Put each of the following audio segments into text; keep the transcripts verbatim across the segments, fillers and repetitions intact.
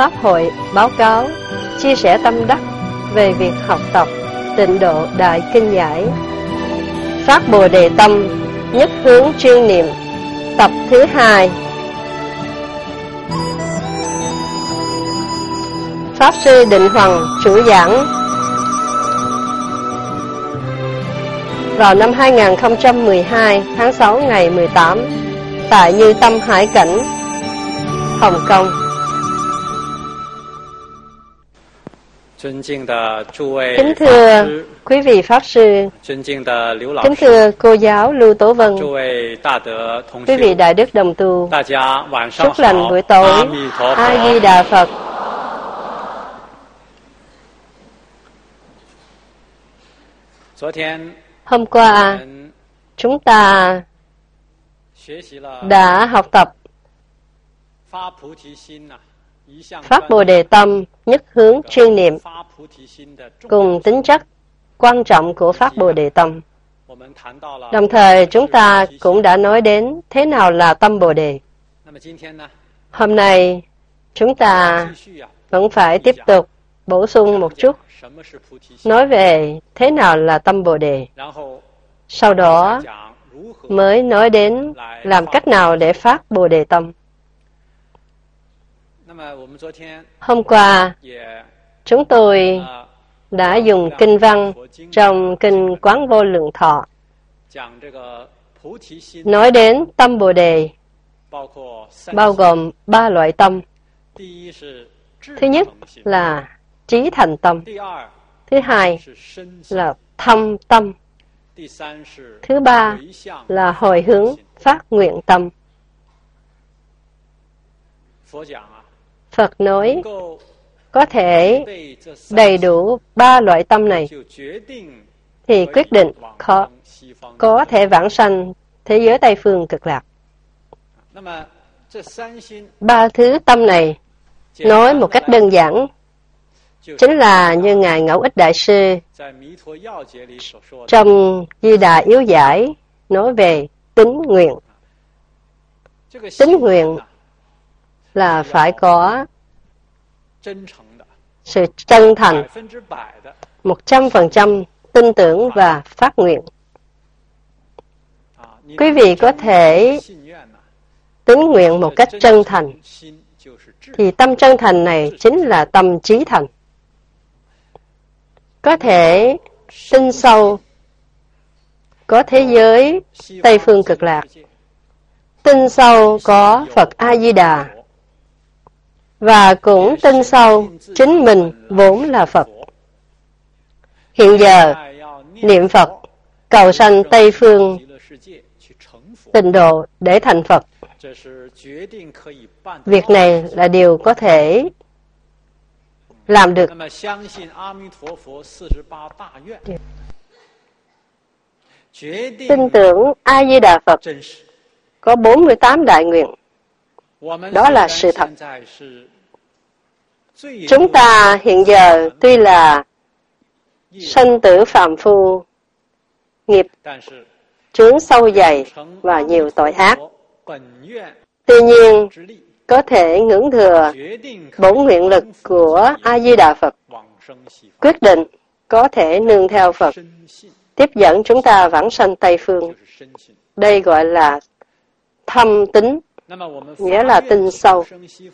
Pháp hội báo cáo, chia sẻ tâm đắc về việc học tập Tịnh Độ Đại Kinh Giải. Phát Bồ Đề Tâm, nhất hướng chuyên niệm, tập thứ hai. Pháp Sư Định Hoằng chủ giảng. Vào năm hai nghìn không trăm mười hai, tháng sáu ngày mười tám, tại Như Tâm Hải Cảnh, Hồng Kông. Kính thưa quý vị Pháp Sư, kính thưa cô giáo Lưu Tố Vân, quý vị Đại Đức đồng tu, chúc lành buổi tối, A Di Đà Phật. Hôm qua, chúng ta đã học tập Phát Bồ Đề Tâm, nhất hướng chuyên niệm, cùng tính chất quan trọng của Phát Bồ Đề Tâm. Đồng thời, chúng ta cũng đã nói đến thế nào là tâm Bồ Đề. Hôm nay, chúng ta vẫn phải tiếp tục bổ sung một chút, nói về thế nào là tâm Bồ Đề. Sau đó, mới nói đến làm cách nào để phát Bồ Đề Tâm. Hôm qua, chúng tôi đã dùng kinh văn trong Kinh Quán Vô Lượng Thọ, nói đến tâm Bồ Đề, bao gồm ba loại tâm. Thứ nhất là trí thành tâm. Thứ hai là thâm tâm. Thứ ba là hồi hướng phát nguyện tâm. Phật nói, có thể đầy đủ ba loại tâm này, thì quyết định khó, có thể vãng sanh thế giới Tây Phương Cực Lạc. Ba thứ tâm này, nói một cách đơn giản, chính là như Ngài Ngẫu Ích Đại Sư trong Di Đà Yếu Giải nói về tín nguyện. Tín nguyện là phải có sự chân thành, một trăm phần trăm tin tưởng và phát nguyện. Quý vị có thể tín nguyện một cách chân thành, thì tâm chân thành này chính là tâm trí thành. Có thể tin sâu có thế giới Tây Phương Cực Lạc, tin sâu có Phật A-di-đà, và cũng tin sâu chính mình vốn là Phật. Hiện giờ, niệm Phật, cầu sanh Tây Phương Tịnh Độ để thành Phật. Việc này là điều có thể làm được. Tin tưởng A-di-đà Phật có bốn mươi tám đại nguyện. Đó là sự thật. Chúng ta hiện giờ tuy là sanh tử phàm phu, nghiệp chướng sâu dày và nhiều tội ác. Tuy nhiên, có thể ngưỡng thừa bổn nguyện lực của A-di-đà Phật, quyết định có thể nương theo Phật, tiếp dẫn chúng ta vãng sanh Tây Phương. Đây gọi là thâm tín, nghĩa là tin sâu.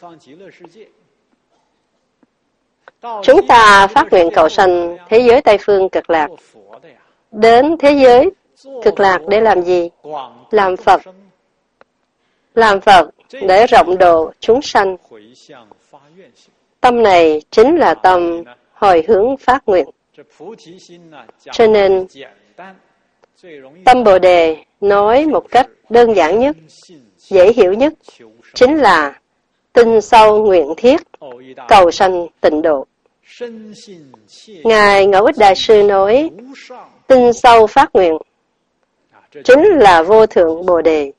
Chúng ta phát nguyện cầu sanh thế giới Tây Phương Cực Lạc. Đến thế giới Cực Lạc để làm gì? Làm Phật. Làm Phật để rộng độ chúng sanh. Tâm này chính là tâm hồi hướng phát nguyện. Cho nên, tâm Bồ Đề nói một cách đơn giản nhất, dễ hiểu nhất, chính là tin sâu nguyện thiết, cầu sanh tịnh độ. Ngài Ngẫu Ích Đại Sư nói, tin sâu phát nguyện, chính là vô thượng Bồ Đề.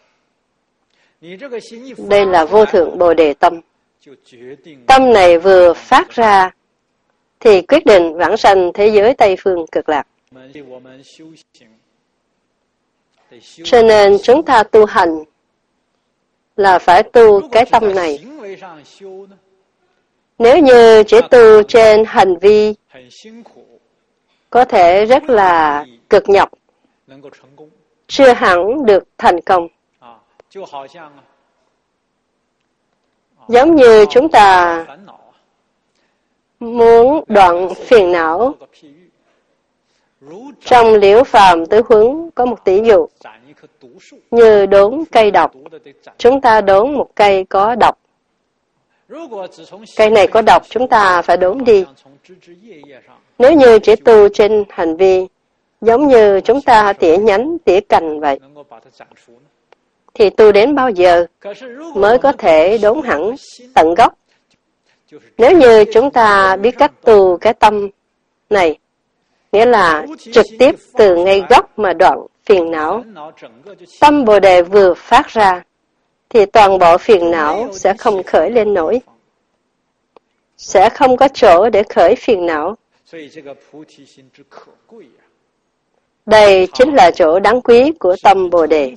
Đây là vô thượng Bồ Đề tâm. Tâm này vừa phát ra, thì quyết định vãng sanh thế giới Tây Phương Cực Lạc. Cho nên chúng ta tu hành là phải tu cái tâm này. Nếu như chỉ tu trên hành vi, có thể rất là cực nhọc, chưa hẳn được thành công. Giống như chúng ta muốn đoạn phiền não, trong Liễu Phàm Tứ Huấn có một tỷ dụ, như đốn cây độc, chúng ta đốn một cây có độc. Cây này có độc, chúng ta phải đốn đi. Nếu như chỉ tu trên hành vi, giống như chúng ta tỉa nhánh, tỉa cành vậy, thì tu đến bao giờ mới có thể đốn hẳn tận gốc? Nếu như chúng ta biết cách tu cái tâm này, nghĩa là trực tiếp từ ngay gốc mà đoạn phiền não, tâm Bồ Đề vừa phát ra, thì toàn bộ phiền não sẽ không khởi lên nổi, sẽ không có chỗ để khởi phiền não. Đây chính là chỗ đáng quý của tâm Bồ Đề.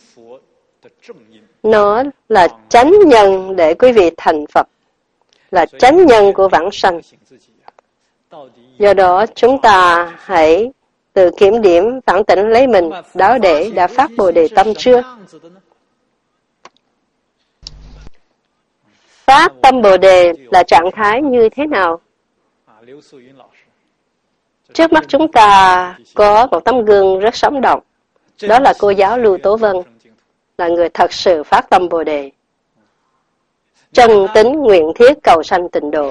Nó là chánh nhân để quý vị thành Phật, là chánh nhân của vãng sanh. Do đó, chúng ta hãy tự kiểm điểm phản tỉnh lấy mình, đó để đã phát Bồ Đề tâm chưa? Phát tâm Bồ Đề là trạng thái như thế nào? Trước mắt chúng ta có một tấm gương rất sống động. Đó là cô giáo Lưu Tố Vân, là người thật sự phát tâm Bồ Đề. Chân tính nguyện thiết cầu sanh tịnh độ.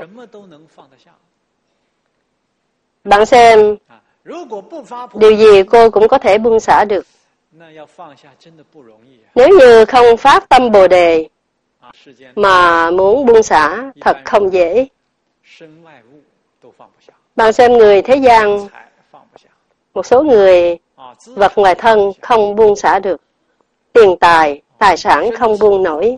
Bạn xem, điều gì cô cũng có thể buông xả được. Nếu như không phát tâm Bồ Đề, mà muốn buông xả thật không dễ. Bạn xem người thế gian, một số người vật ngoài thân không buông xả được, tiền tài, tài sản không buông nổi,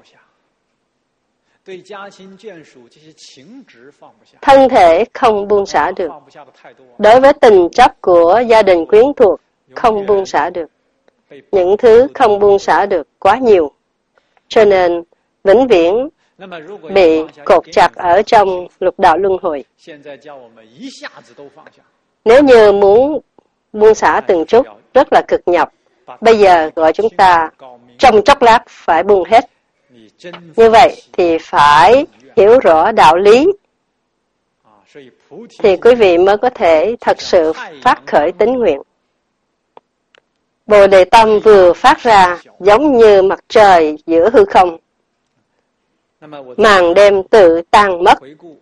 thân thể không buông xả được, đối với tình chấp của gia đình quyến thuộc không buông xả được, những thứ không buông xả được quá nhiều, cho nên vĩnh viễn bị cột chặt ở trong lục đạo luân hồi. Nếu như muốn buông xả từng chút rất là cực nhọc, bây giờ gọi chúng ta trong chốc lát phải buông hết. Như vậy thì phải hiểu rõ đạo lý, thì quý vị mới có thể thật sự phát khởi tín nguyện. Bồ Đề tâm vừa phát ra giống như mặt trời giữa hư không, màn đêm tự tan mất.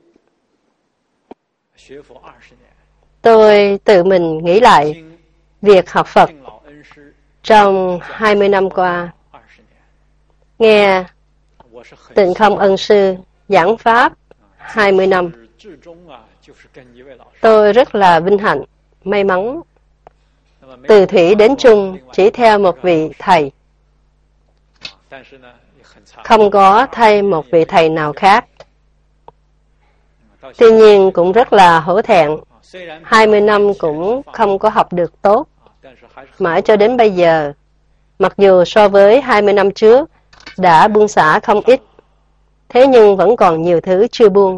Tôi tự mình nghĩ lại việc học Phật trong hai mươi năm qua, nghe Tịnh Không Ân Sư giảng Pháp hai mươi năm. Tôi rất là vinh hạnh, may mắn, từ thủy đến chung chỉ theo một vị thầy, không có thay một vị thầy nào khác. Tuy nhiên cũng rất là hổ thẹn, hai mươi năm cũng không có học được tốt. Mãi cho đến bây giờ, mặc dù so với hai mươi năm trước đã buông xả không ít, thế nhưng vẫn còn nhiều thứ chưa buông.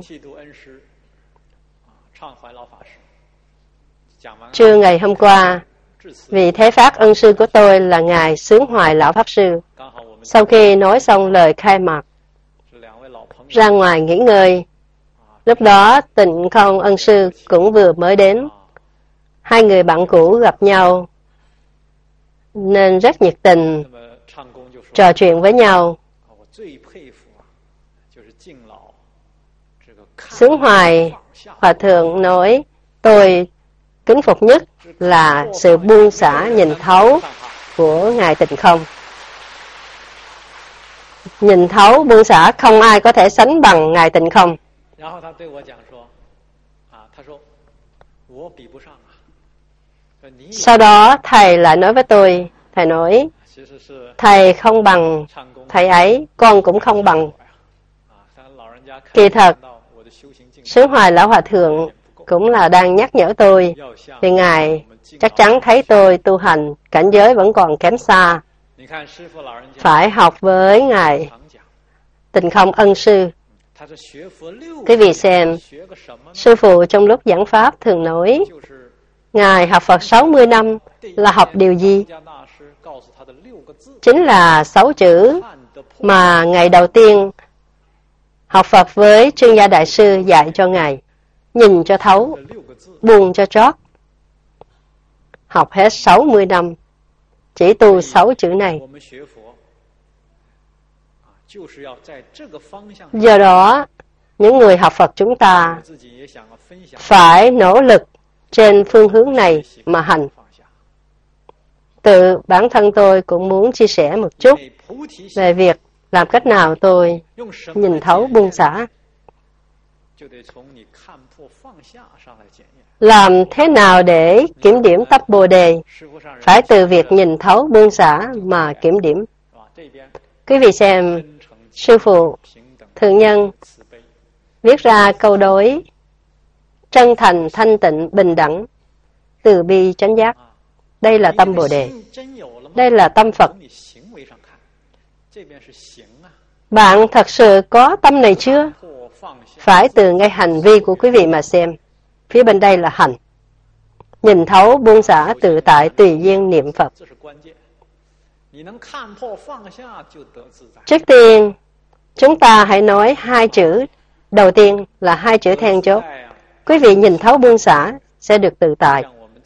Trưa ngày hôm qua, vị Thế Phát ân sư của tôi là Ngài Xướng Hoài Lão Pháp Sư. Sau khi nói xong lời khai mạc, ra ngoài nghỉ ngơi. Lúc đó Tịnh Không Ân Sư cũng vừa mới đến. Hai người bạn cũ gặp nhau, nên rất nhiệt tình, trò chuyện với nhau. Xướng Hoài Hòa Thượng nói, tôi kính phục nhất là sự buông xả nhìn thấu của Ngài Tịnh Không. Nhìn thấu buông xả không ai có thể sánh bằng Ngài Tịnh Không. Sau đó thầy lại nói với tôi, thầy nói, thầy không bằng thầy ấy, con cũng không bằng. Kỳ thật, Xướng Hoài Lão Hòa Thượng cũng là đang nhắc nhở tôi, thì Ngài chắc chắn thấy tôi tu hành, cảnh giới vẫn còn kém xa. Phải học với Ngài Tịnh Không Ân Sư. Quý vị xem, sư phụ trong lúc giảng Pháp thường nói, Ngài học Phật sáu mươi năm là học điều gì? Chính là sáu chữ mà ngày đầu tiên học Phật với Trương Gia Đại Sư dạy cho Ngài. Nhìn cho thấu, buông cho trót. Học hết sáu mươi năm, chỉ tu sáu chữ này. Do đó, những người học Phật chúng ta phải nỗ lực trên phương hướng này mà hành. Tự bản thân tôi cũng muốn chia sẻ một chút về việc làm cách nào tôi nhìn thấu buông xả. Làm thế nào để kiểm điểm tâm Bồ Đề? Phải từ việc nhìn thấu buông xả mà kiểm điểm. Quý vị xem, sư phụ Thượng Nhân viết ra câu đối: chân thành, thanh tịnh, bình đẳng, từ bi, chánh giác. Đây là tâm Bồ Đề. Đây là tâm Phật. Bạn thật sự có tâm này chưa? Phải từ ngay hành vi của quý vị mà xem. Phía bên đây là hành. Nhìn thấu, buông xả, tự tại, tùy duyên, niệm Phật. Trước tiên, chúng ta hãy nói hai chữ. Đầu tiên là hai chữ then chốt. Quý vị nhìn thấu buông xả sẽ được tự tại.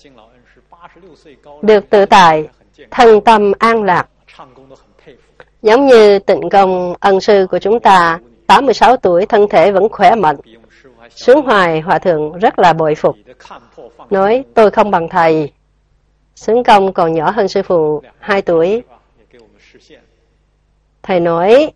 Được tự tại, thân tâm an lạc. Giống như Tịnh Công ân sư của chúng ta, tám mươi sáu tuổi, thân thể vẫn khỏe mạnh. Sướng Hoài Hòa Thượng rất là bội phục. Nói, tôi không bằng thầy. Sướng Công còn nhỏ hơn sư phụ hai tuổi. Thầy nói,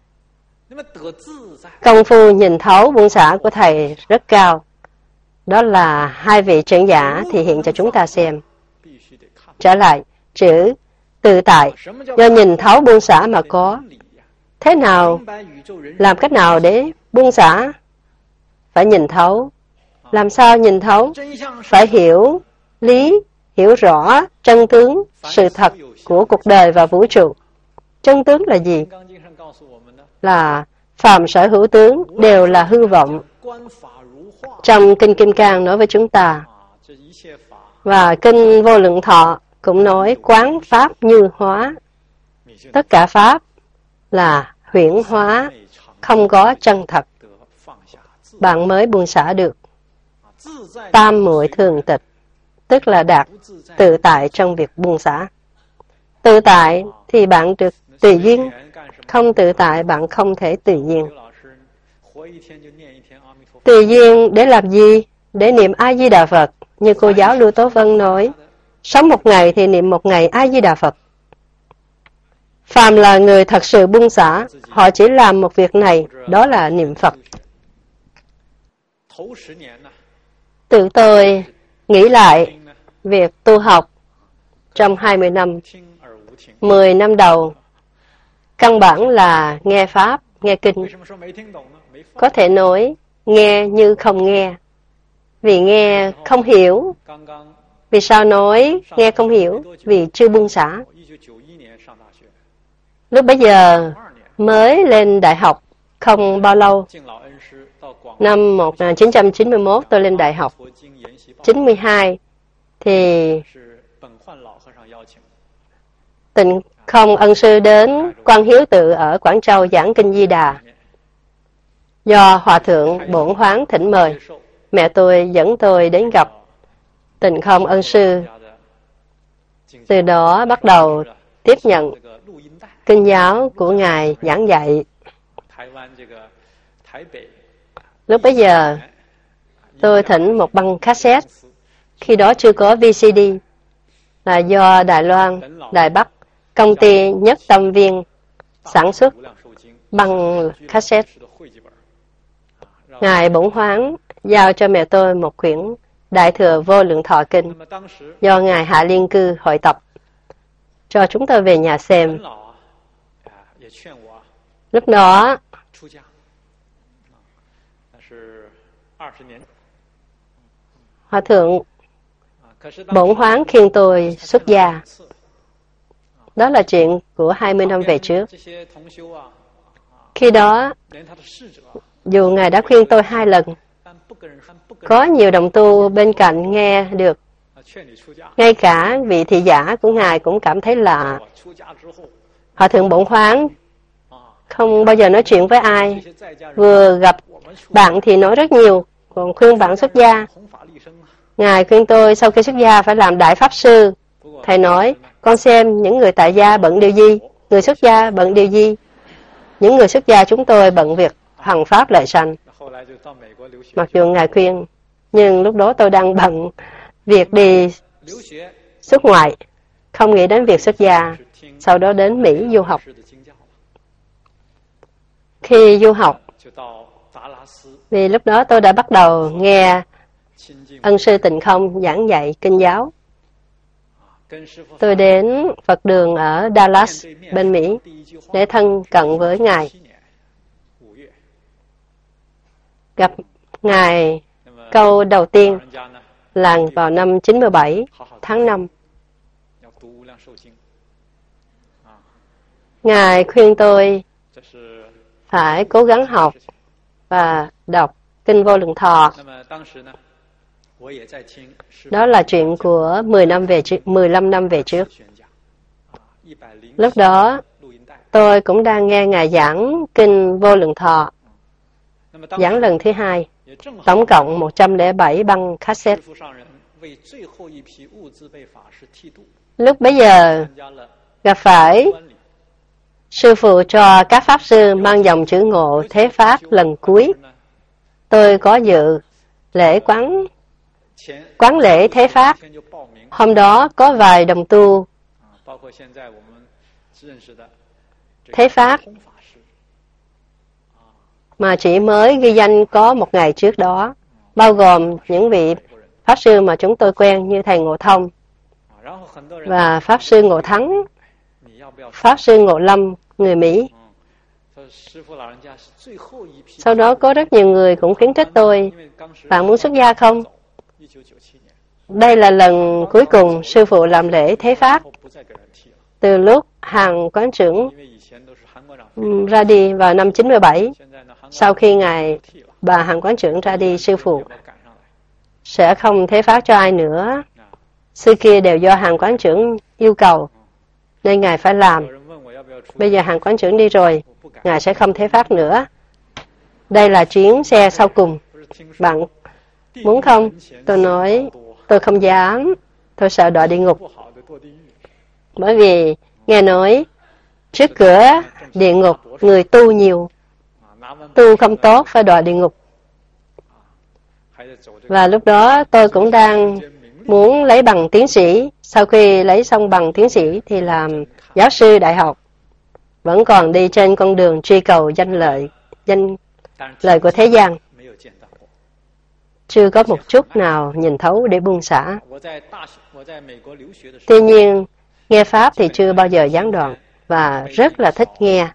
công phu nhìn thấu buông xả của thầy rất cao. Đó là hai vị trưởng giả thể hiện cho chúng ta xem. Trở lại, chữ tự tại, do nhìn thấu buông xả mà có. Thế nào, làm cách nào để buông xả? Phải nhìn thấu. Làm sao nhìn thấu? Phải hiểu lý, hiểu rõ chân tướng, sự thật của cuộc đời và vũ trụ. Chân tướng là gì? Là phàm sở hữu tướng đều là hư vọng. Trong Kinh Kim Cang nói với chúng ta, và Kinh Vô Lượng Thọ cũng nói quán pháp như hóa. Tất cả pháp là huyễn hóa, không có chân thật. Bạn mới buông xả được. Tam muội thường tịch, tức là đạt tự tại trong việc buông xả. Tự tại thì bạn được tùy duyên, không tự tại bạn không thể tùy duyên. Tùy duyên để làm gì? Để niệm A-di-đà Phật. Như cô giáo Lưu Tố Vân nói, sống một ngày thì niệm một ngày A-di-đà Phật. Phàm là người thật sự buông xả, họ chỉ làm một việc này, đó là niệm Phật. Tự tôi nghĩ lại việc tu học trong hai mươi năm, mười năm đầu, căn bản là nghe Pháp, nghe Kinh. Có thể nói, nghe như không nghe. Vì nghe không hiểu. Vì sao nói nghe không hiểu? Vì chưa buông xả. Lúc bấy giờ mới lên đại học không bao lâu. Năm một nghìn chín trăm chín mươi mốt tôi lên đại học. chín mươi hai thì Tịnh Không ân sư đến Quan Hiếu Tự ở Quảng Châu giảng Kinh Di Đà. Do Hòa Thượng Bổn Hoáng thỉnh mời, mẹ tôi dẫn tôi đến gặp Tịnh Không ân sư. Từ đó bắt đầu tiếp nhận kinh giáo của Ngài giảng dạy. Lúc bấy giờ, tôi thỉnh một băng cassette, khi đó chưa có vê xê đê, là do Đài Loan, Đài Bắc, công ty Nhất Tâm Viên sản xuất băng cassette. Ngài Bổn Hoáng giao cho mẹ tôi một quyển Đại Thừa Vô Lượng Thọ Kinh, do Ngài Hạ Liên Cư hội tập, cho chúng tôi về nhà xem. Lúc đó, Hòa Thượng Bổn Hoáng khuyên tôi xuất gia. Đó là chuyện của hai mươi năm về trước. Khi đó, dù Ngài đã khuyên tôi hai lần. Có nhiều đồng tu bên cạnh nghe được. Ngay cả vị thị giả của Ngài cũng cảm thấy lạ. Hòa thượng Bổn Khoáng không bao giờ nói chuyện với ai. Vừa gặp bạn thì nói rất nhiều, còn khuyên bạn xuất gia. Ngài khuyên tôi sau khi xuất gia phải làm đại pháp sư. Thầy nói, con xem những người tại gia bận điều gì, người xuất gia bận điều gì. Những người xuất gia chúng tôi bận việc hoằng pháp lợi sanh. Mặc dù Ngài khuyên, nhưng lúc đó tôi đang bận việc đi xuất ngoại, không nghĩ đến việc xuất gia. Sau đó đến Mỹ du học. Khi du học, vì lúc đó tôi đã bắt đầu nghe ân sư Tịnh Không giảng dạy kinh giáo. Tôi đến Phật đường ở Dallas, bên Mỹ, để thân cận với Ngài. Gặp Ngài câu đầu tiên là vào năm chín mươi bảy, tháng năm. Ngài khuyên tôi phải cố gắng học và đọc Kinh Vô Lượng Thọ. Đó là chuyện của mười năm về trước, mười lăm năm về trước. Lúc đó, tôi cũng đang nghe Ngài giảng Kinh Vô Lượng Thọ, giảng lần thứ hai, tổng cộng một trăm lẻ bảy băng cassette. Lúc bấy giờ, gặp phải sư phụ cho các pháp sư mang dòng chữ Ngộ Thế Pháp lần cuối. Tôi có dự lễ quán quán lễ Thế Pháp. Hôm đó có vài đồng tu Thế Pháp mà chỉ mới ghi danh có một ngày trước đó, bao gồm những vị pháp sư mà chúng tôi quen như thầy Ngộ Thông và pháp sư Ngộ Thắng, pháp sư Ngộ Lâm, người Mỹ. Sau đó có rất nhiều người cũng khuyến khích tôi, bạn muốn xuất gia không? Đây là lần cuối cùng sư phụ làm lễ Thế Pháp. Từ lúc Hàn Quán Trưởng ra đi vào năm chín mươi bảy, sau khi Ngài bà Hàn Quán Trưởng ra đi, sư phụ sẽ không Thế Pháp cho ai nữa. Xưa kia đều do Hàn Quán Trưởng yêu cầu, nên Ngài phải làm. Bây giờ Hàn Quán Trưởng đi rồi, Ngài sẽ không Thế Pháp nữa. Đây là chuyến xe sau cùng. Bạn muốn không? Tôi nói, tôi không dám. Tôi sợ đọa địa ngục. Bởi vì nghe nói, trước cửa địa ngục người tu nhiều. Tu không tốt phải đọa địa ngục. Và lúc đó tôi cũng đang muốn lấy bằng tiến sĩ. Sau khi lấy xong bằng tiến sĩ thì làm giáo sư đại học. Vẫn còn đi trên con đường truy cầu danh lợi, danh lợi của thế gian. Chưa có một chút nào nhìn thấu để buông xả. Tuy nhiên, nghe Pháp thì chưa bao giờ gián đoạn và rất là thích nghe.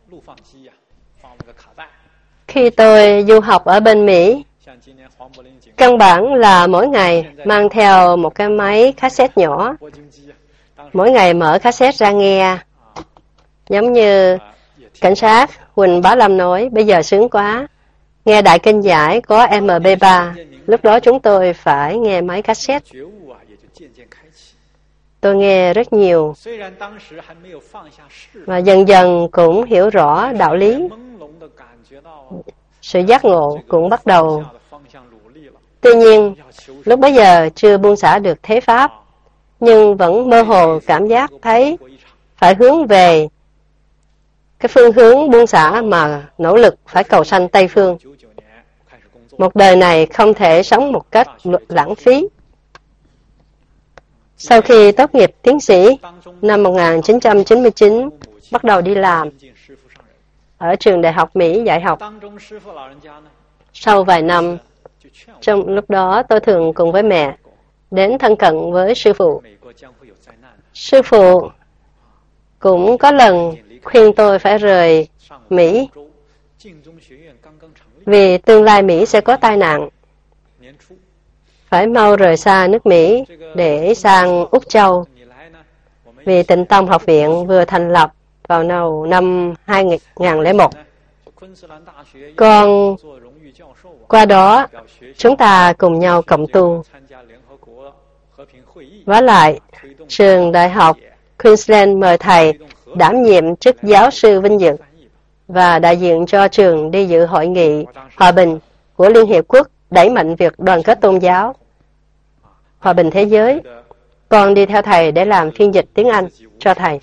Khi tôi du học ở bên Mỹ, căn bản là mỗi ngày mang theo một cái máy cassette nhỏ. Mỗi ngày mở cassette ra nghe. Giống như cảnh sát Huỳnh Bá Lâm nói, bây giờ sướng quá. Nghe Đại Kinh Giải có em pê ba. Lúc đó chúng tôi phải nghe máy cassette. Tôi nghe rất nhiều. Và dần dần cũng hiểu rõ đạo lý. Sự giác ngộ cũng bắt đầu. Tuy nhiên, lúc bấy giờ chưa buông xả được Thế Pháp, nhưng vẫn mơ hồ cảm giác thấy phải hướng về cái phương hướng buông xả mà nỗ lực phải cầu sanh Tây Phương. Một đời này không thể sống một cách lãng phí. Sau khi tốt nghiệp tiến sĩ, năm một nghìn chín trăm chín mươi chín, bắt đầu đi làm ở trường Đại học Mỹ dạy học. Sau vài năm, trong lúc đó tôi thường cùng với mẹ đến thân cận với sư phụ. Sư phụ cũng có lần khuyên tôi phải rời Mỹ vì tương lai Mỹ sẽ có tai nạn. Phải mau rời xa nước Mỹ để sang Úc Châu. Vì Tịnh Tông Học viện vừa thành lập vào đầu năm hai nghìn lẻ một. Con Qua đó, chúng ta cùng nhau cộng tu. Vả lại, trường đại học Queensland mời thầy đảm nhiệm chức giáo sư vinh dự và đại diện cho trường đi dự hội nghị hòa bình của Liên Hiệp Quốc đẩy mạnh việc đoàn kết tôn giáo, hòa bình thế giới. Con đi theo thầy để làm phiên dịch tiếng Anh cho thầy.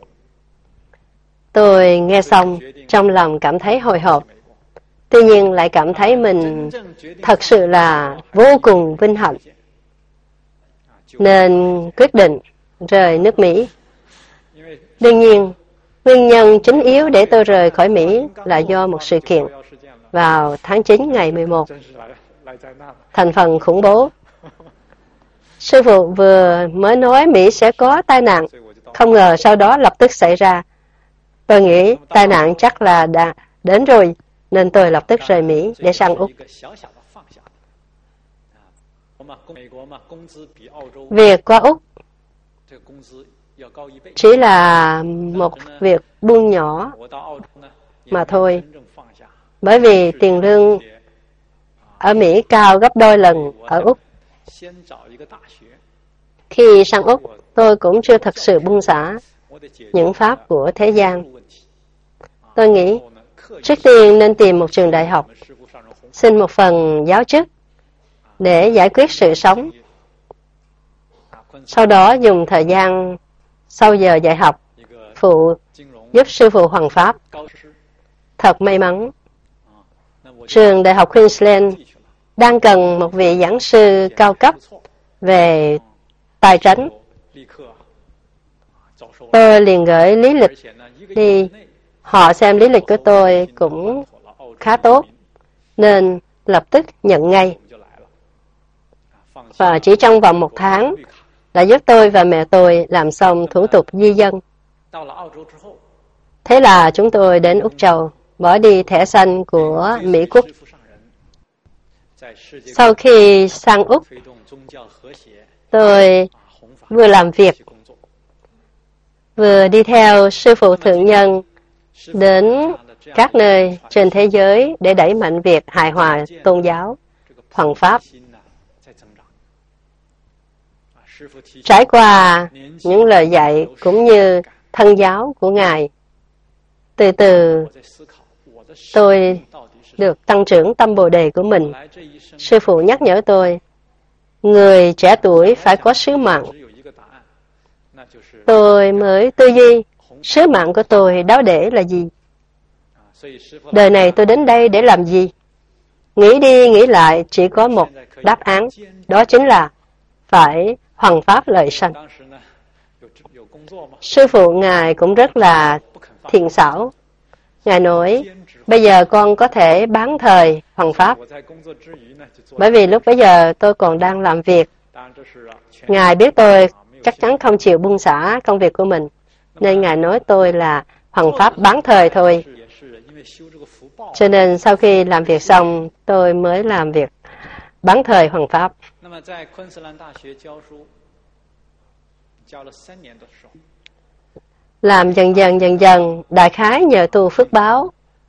Tôi nghe xong, trong lòng cảm thấy hồi hộp. Tuy nhiên lại cảm thấy mình thật sự là vô cùng vinh hạnh, nên quyết định rời nước Mỹ. Đương nhiên, nguyên nhân chính yếu để tôi rời khỏi Mỹ là do một sự kiện vào tháng chín ngày mười một, thành phần khủng bố. Sư phụ vừa mới nói Mỹ sẽ có tai nạn, không ngờ sau đó lập tức xảy ra. Tôi nghĩ tai nạn chắc là đã đến rồi, nên tôi lập tức rời Mỹ để sang Úc. Việc qua Úc chỉ là một việc buông nhỏ mà thôi, bởi vì tiền lương ở Mỹ cao gấp đôi lần ở Úc. Khi sang Úc, tôi cũng chưa thật sự buông xả những pháp của thế gian. Tôi nghĩ, trước tiên nên tìm một trường đại học, xin một phần giáo chức để giải quyết sự sống. Sau đó dùng thời gian sau giờ dạy học phụ giúp sư phụ hoằng pháp. Thật may mắn, trường đại học Queensland đang cần một vị giảng sư cao cấp về tài chính. Tôi liền gửi lý lịch đi. Họ xem lý lịch của tôi cũng khá tốt, nên lập tức nhận ngay. Và chỉ trong vòng một tháng đã giúp tôi và mẹ tôi làm xong thủ tục di dân. Thế là chúng tôi đến Úc Châu, bỏ đi thẻ xanh của Mỹ Quốc. Sau khi sang Úc, tôi vừa làm việc, vừa đi theo sư phụ thượng nhân đến các nơi trên thế giới để đẩy mạnh việc hài hòa tôn giáo, hoằng pháp. Trải qua những lời dạy cũng như thân giáo của Ngài, từ từ tôi được tăng trưởng tâm Bồ Đề của mình. Sư phụ nhắc nhở tôi, người trẻ tuổi phải có sứ mạng. Tôi mới tư duy, sứ mạng của tôi đó để là gì? Đời này tôi đến đây để làm gì? Nghĩ đi nghĩ lại chỉ có một đáp án, đó chính là phải hoằng pháp lợi sanh. Sư phụ Ngài cũng rất là thiện xảo. Ngài nói, bây giờ con có thể bán thời hoằng pháp. Bởi vì lúc bấy giờ tôi còn đang làm việc. Ngài biết tôi chắc chắn không chịu buông xả công việc của mình, nên Ngài nói tôi là hoằng pháp bán thời thôi. Cho nên sau khi làm việc xong, tôi mới làm việc bán thời hoằng pháp. Làm dần dần dần dần, đại khái nhờ tu phước báo,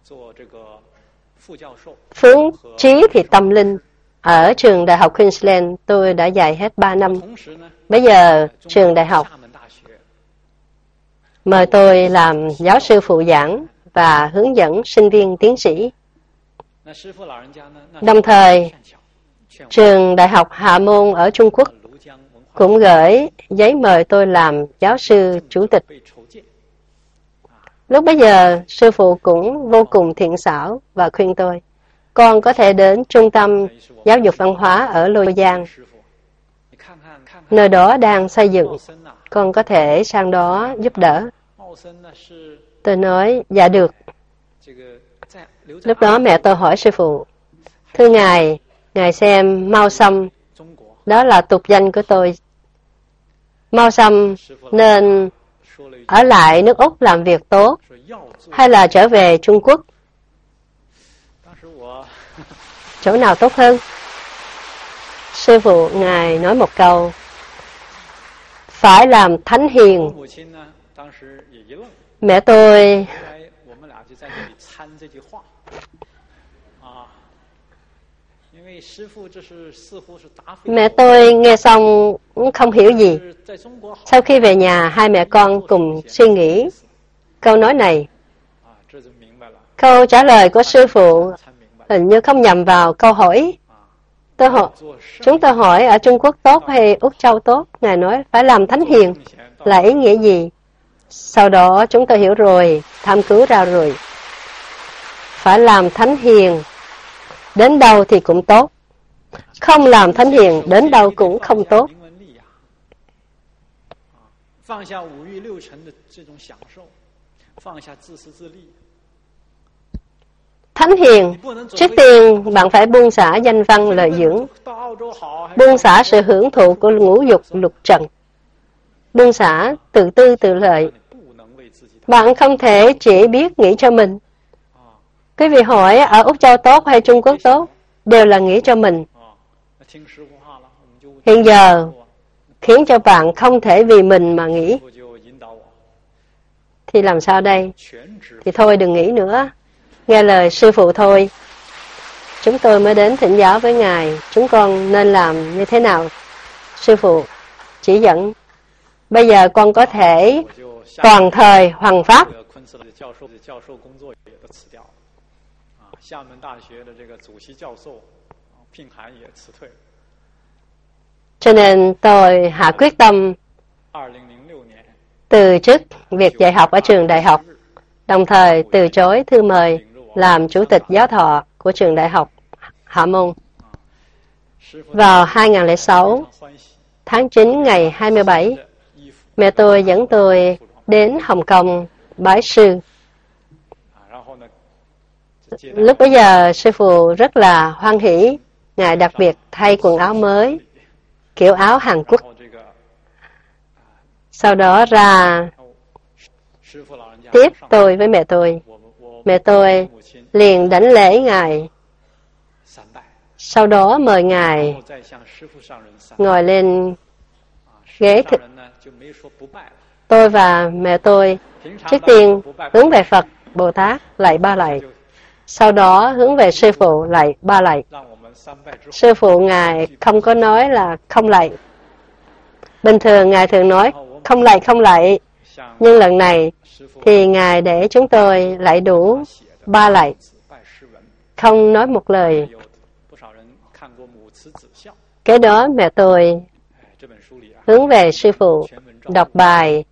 phước trí thì tâm linh. Ở trường đại học Queensland tôi đã dạy hết ba năm. Bây giờ trường đại học mời tôi làm giáo sư phụ giảng và hướng dẫn sinh viên tiến sĩ. Đồng thời, trường đại học Hạ Môn ở Trung Quốc cũng gửi giấy mời tôi làm giáo sư chủ tịch. Lúc bấy giờ, sư phụ cũng vô cùng thiện xảo và khuyên tôi, con có thể đến trung tâm giáo dục văn hóa ở Lô Giang. Nơi đó đang xây dựng, con có thể sang đó giúp đỡ. Tôi nói, dạ được. Lúc đó mẹ tôi hỏi sư phụ, thưa Ngài, Ngài xem Mao Sâm, đó là tục danh của tôi. Mao Sâm nên ở lại nước Úc làm việc tốt, hay là trở về Trung Quốc? Chỗ nào tốt hơn? Sư phụ Ngài nói một câu, phải làm thánh hiền. Mẹ tôi Mẹ tôi nghe xong không hiểu gì. Sau khi về nhà, hai mẹ con cùng suy nghĩ câu nói này. Câu trả lời của sư phụ hình như không nhằm vào câu hỏi. Tôi hỏi, chúng tôi hỏi ở Trung Quốc tốt hay Úc Châu tốt? Ngài nói phải làm thánh hiền là ý nghĩa gì? Sau đó chúng tôi hiểu rồi, tham cứu ra rồi. Phải làm thánh hiền, đến đâu thì cũng tốt. Không làm thánh hiền, đến đâu cũng không tốt. Thánh hiền, trước tiên bạn phải buông xả danh văn lợi dưỡng, buông xả sự hưởng thụ của ngũ dục lục trần, buông xả tự tư tự lợi. Bạn không thể chỉ biết nghĩ cho mình. Quý vị hỏi ở Úc Châu tốt hay Trung Quốc tốt, đều là nghĩ cho mình. Hiện giờ khiến cho bạn không thể vì mình mà nghĩ, thì làm sao đây? Thì thôi đừng nghĩ nữa, nghe lời sư phụ thôi. Chúng tôi mới đến thỉnh giáo với Ngài, chúng con nên làm như thế nào? Sư phụ chỉ dẫn. Bây giờ con có thể toàn thời hoằng pháp. Cho nên tôi hạ quyết tâm từ chức việc dạy học ở trường đại học, đồng thời từ chối thư mời làm chủ tịch giáo thọ của trường đại học Hạ Môn. Vào hai nghìn không trăm lẻ sáu, tháng chín ngày hai mươi bảy, mẹ tôi dẫn tôi đến Hồng Kông bái sư. Lúc bấy giờ sư phụ rất là hoan hỷ, Ngài đặc biệt thay quần áo mới, kiểu áo Hàn Quốc. Sau đó ra tiếp tôi với mẹ tôi. Mẹ tôi liền đảnh lễ Ngài. Sau đó mời Ngài ngồi lên ghế thực. Tôi và mẹ tôi trước tiên hướng về Phật, Bồ Tát lạy ba lạy. Sau đó hướng về sư phụ lạy ba lạy. Sư phụ Ngài không có nói là không lạy. Bình thường Ngài thường nói không lạy không lạy. Nhưng lần này thì Ngài để chúng tôi lạy đủ ba lạy, không nói một lời. Kế đó mẹ tôi hướng về sư phụ đọc bài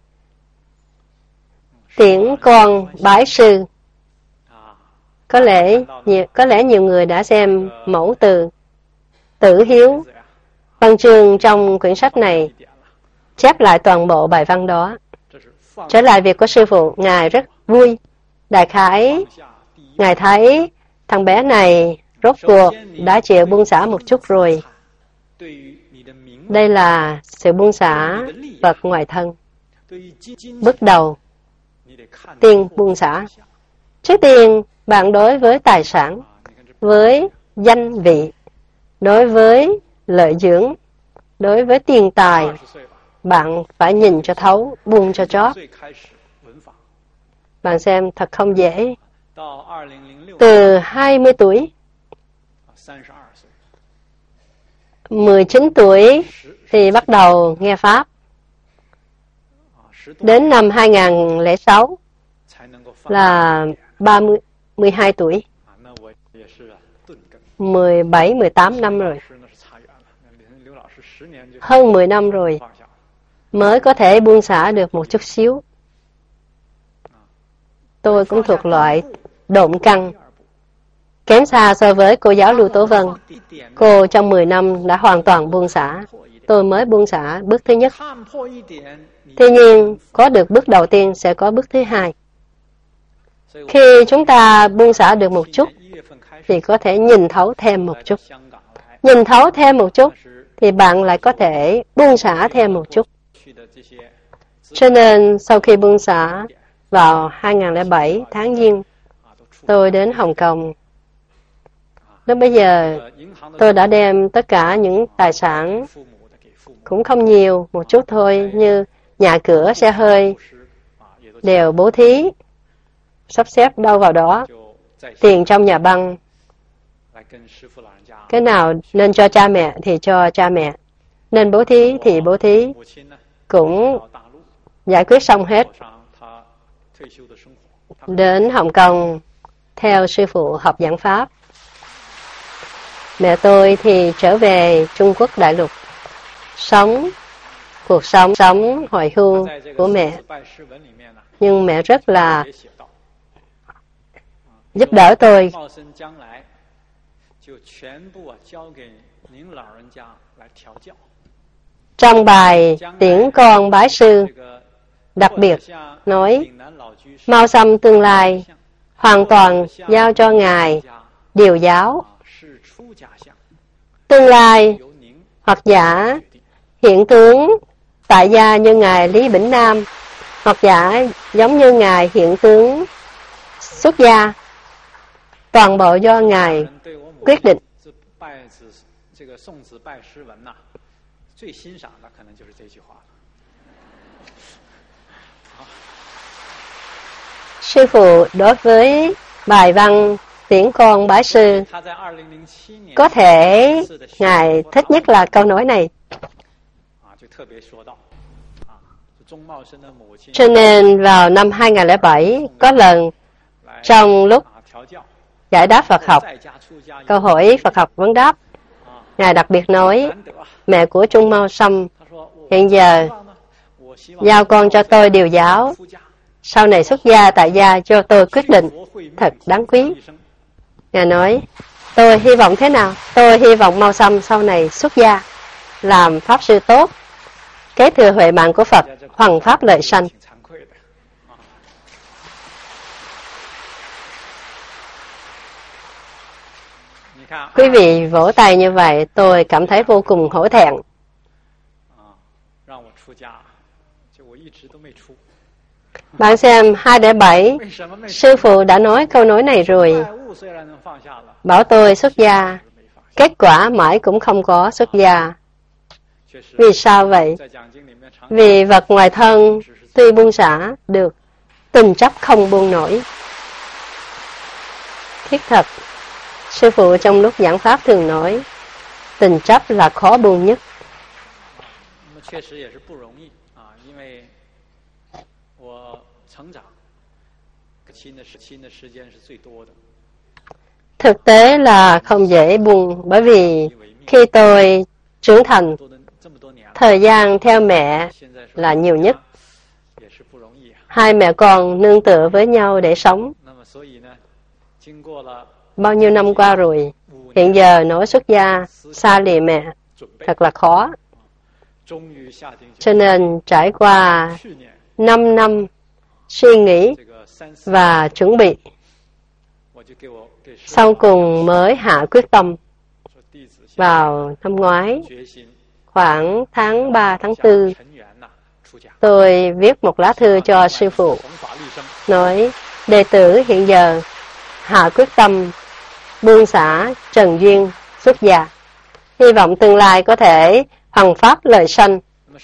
Tiễn con bái sư. Có lẽ nhiều, có lẽ nhiều người đã xem mẫu từ Tử Hiếu. Văn chương trong quyển sách này chép lại toàn bộ bài văn đó. Trở lại việc của sư phụ, Ngài rất vui. Đại khái, Ngài thấy thằng bé này rốt cuộc đã chịu buông xả một chút rồi. Đây là sự buông xả vật ngoài thân. Bước đầu, tiên buông xả. Trước tiên, bạn đối với tài sản, với danh vị, đối với lợi dưỡng, đối với tiền tài, bạn phải nhìn cho thấu, buông cho chót. Bạn xem thật không dễ. Từ hai mươi tuổi, mười chín tuổi thì bắt đầu nghe Pháp. Đến năm hai nghìn không trăm lẻ sáu là ba mươi, mười hai tuổi. mười bảy, mười tám năm rồi. Hơn mười năm rồi mới có thể buông xả được một chút xíu. Tôi cũng thuộc loại độn căn, kém xa so với cô giáo Lưu Tố Vân. Cô trong mười năm đã hoàn toàn buông xả. Tôi mới buông xả bước thứ nhất. Tuy nhiên, có được bước đầu tiên sẽ có bước thứ hai. Khi chúng ta buông xả được một chút, thì có thể nhìn thấu thêm một chút. Nhìn thấu thêm một chút, thì bạn lại có thể buông xả thêm một chút. Cho nên, sau khi buông xả, vào hai nghìn không trăm lẻ bảy tháng Giêng, tôi đến Hồng Kông. Lúc bây giờ, tôi đã đem tất cả những tài sản, cũng không nhiều, một chút thôi, như nhà cửa, xe hơi, đều bố thí, sắp xếp đâu vào đó. Tiền trong nhà băng Cái nào nên cho cha mẹ thì cho cha mẹ, nên bố thí thì bố thí, cũng giải quyết xong hết. Đến Hồng Kông theo sư phụ học giảng Pháp. Mẹ tôi thì trở về Trung Quốc đại lục, sống cuộc sống sống hồi hương của mẹ. Nhưng mẹ rất là giúp đỡ tôi. Trong bài Tiễn Con Bái Sư, đặc biệt nói Mao Sâm tương lai hoàn toàn giao cho Ngài điều giáo. Tương lai hoặc giả hiện tướng tại gia như Ngài Lý Bỉnh Nam, hoặc giả giống như Ngài hiện tướng xuất gia, toàn bộ do Ngài quyết định. Sư phụ đối với bài văn Tiễn Con Bái Sư, có thể Ngài thích nhất là câu nói này. Cho nên vào năm hai nghìn không trăm lẻ bảy, có lần trong lúc giải đáp Phật học, câu hỏi Phật học vấn đáp, Ngài đặc biệt nói, mẹ của Trung Mao Sâm hiện giờ giao con cho tôi điều giáo, sau này xuất gia tại gia cho tôi quyết định, thật đáng quý. Ngài nói, tôi hy vọng thế nào? Tôi hy vọng Mao Sâm sau này xuất gia, làm Pháp sư tốt, kế thừa huệ mạng của Phật, hoằng Pháp lợi sanh. Quý vị vỗ tay như vậy, tôi cảm thấy vô cùng hổ thẹn. Bạn xem hai không không bảy, sư phụ đã nói câu nói này rồi. Bảo tôi xuất gia, kết quả mãi cũng không có xuất gia. Vì sao vậy? Vì vật ngoài thân tuy buông xả được, tình chấp không buông nổi. Thiết thật, sư phụ trong lúc giảng Pháp thường nói, tình chấp là khó buông nhất. Thực tế là không dễ buông, bởi vì khi tôi trưởng thành, thời gian theo mẹ là nhiều nhất. Hai mẹ con nương tựa với nhau để sống. Bao nhiêu năm qua rồi, hiện giờ nói xuất gia, xa lìa mẹ, thật là khó. Cho nên trải qua năm năm suy nghĩ và chuẩn bị, sau cùng mới hạ quyết tâm. Vào năm ngoái, khoảng tháng ba, tháng tư, tôi viết một lá thư cho sư phụ, nói đệ tử hiện giờ hạ quyết tâm buông xả trần duyên xuất gia, hy vọng tương lai có thể hoằng Pháp lợi sanh.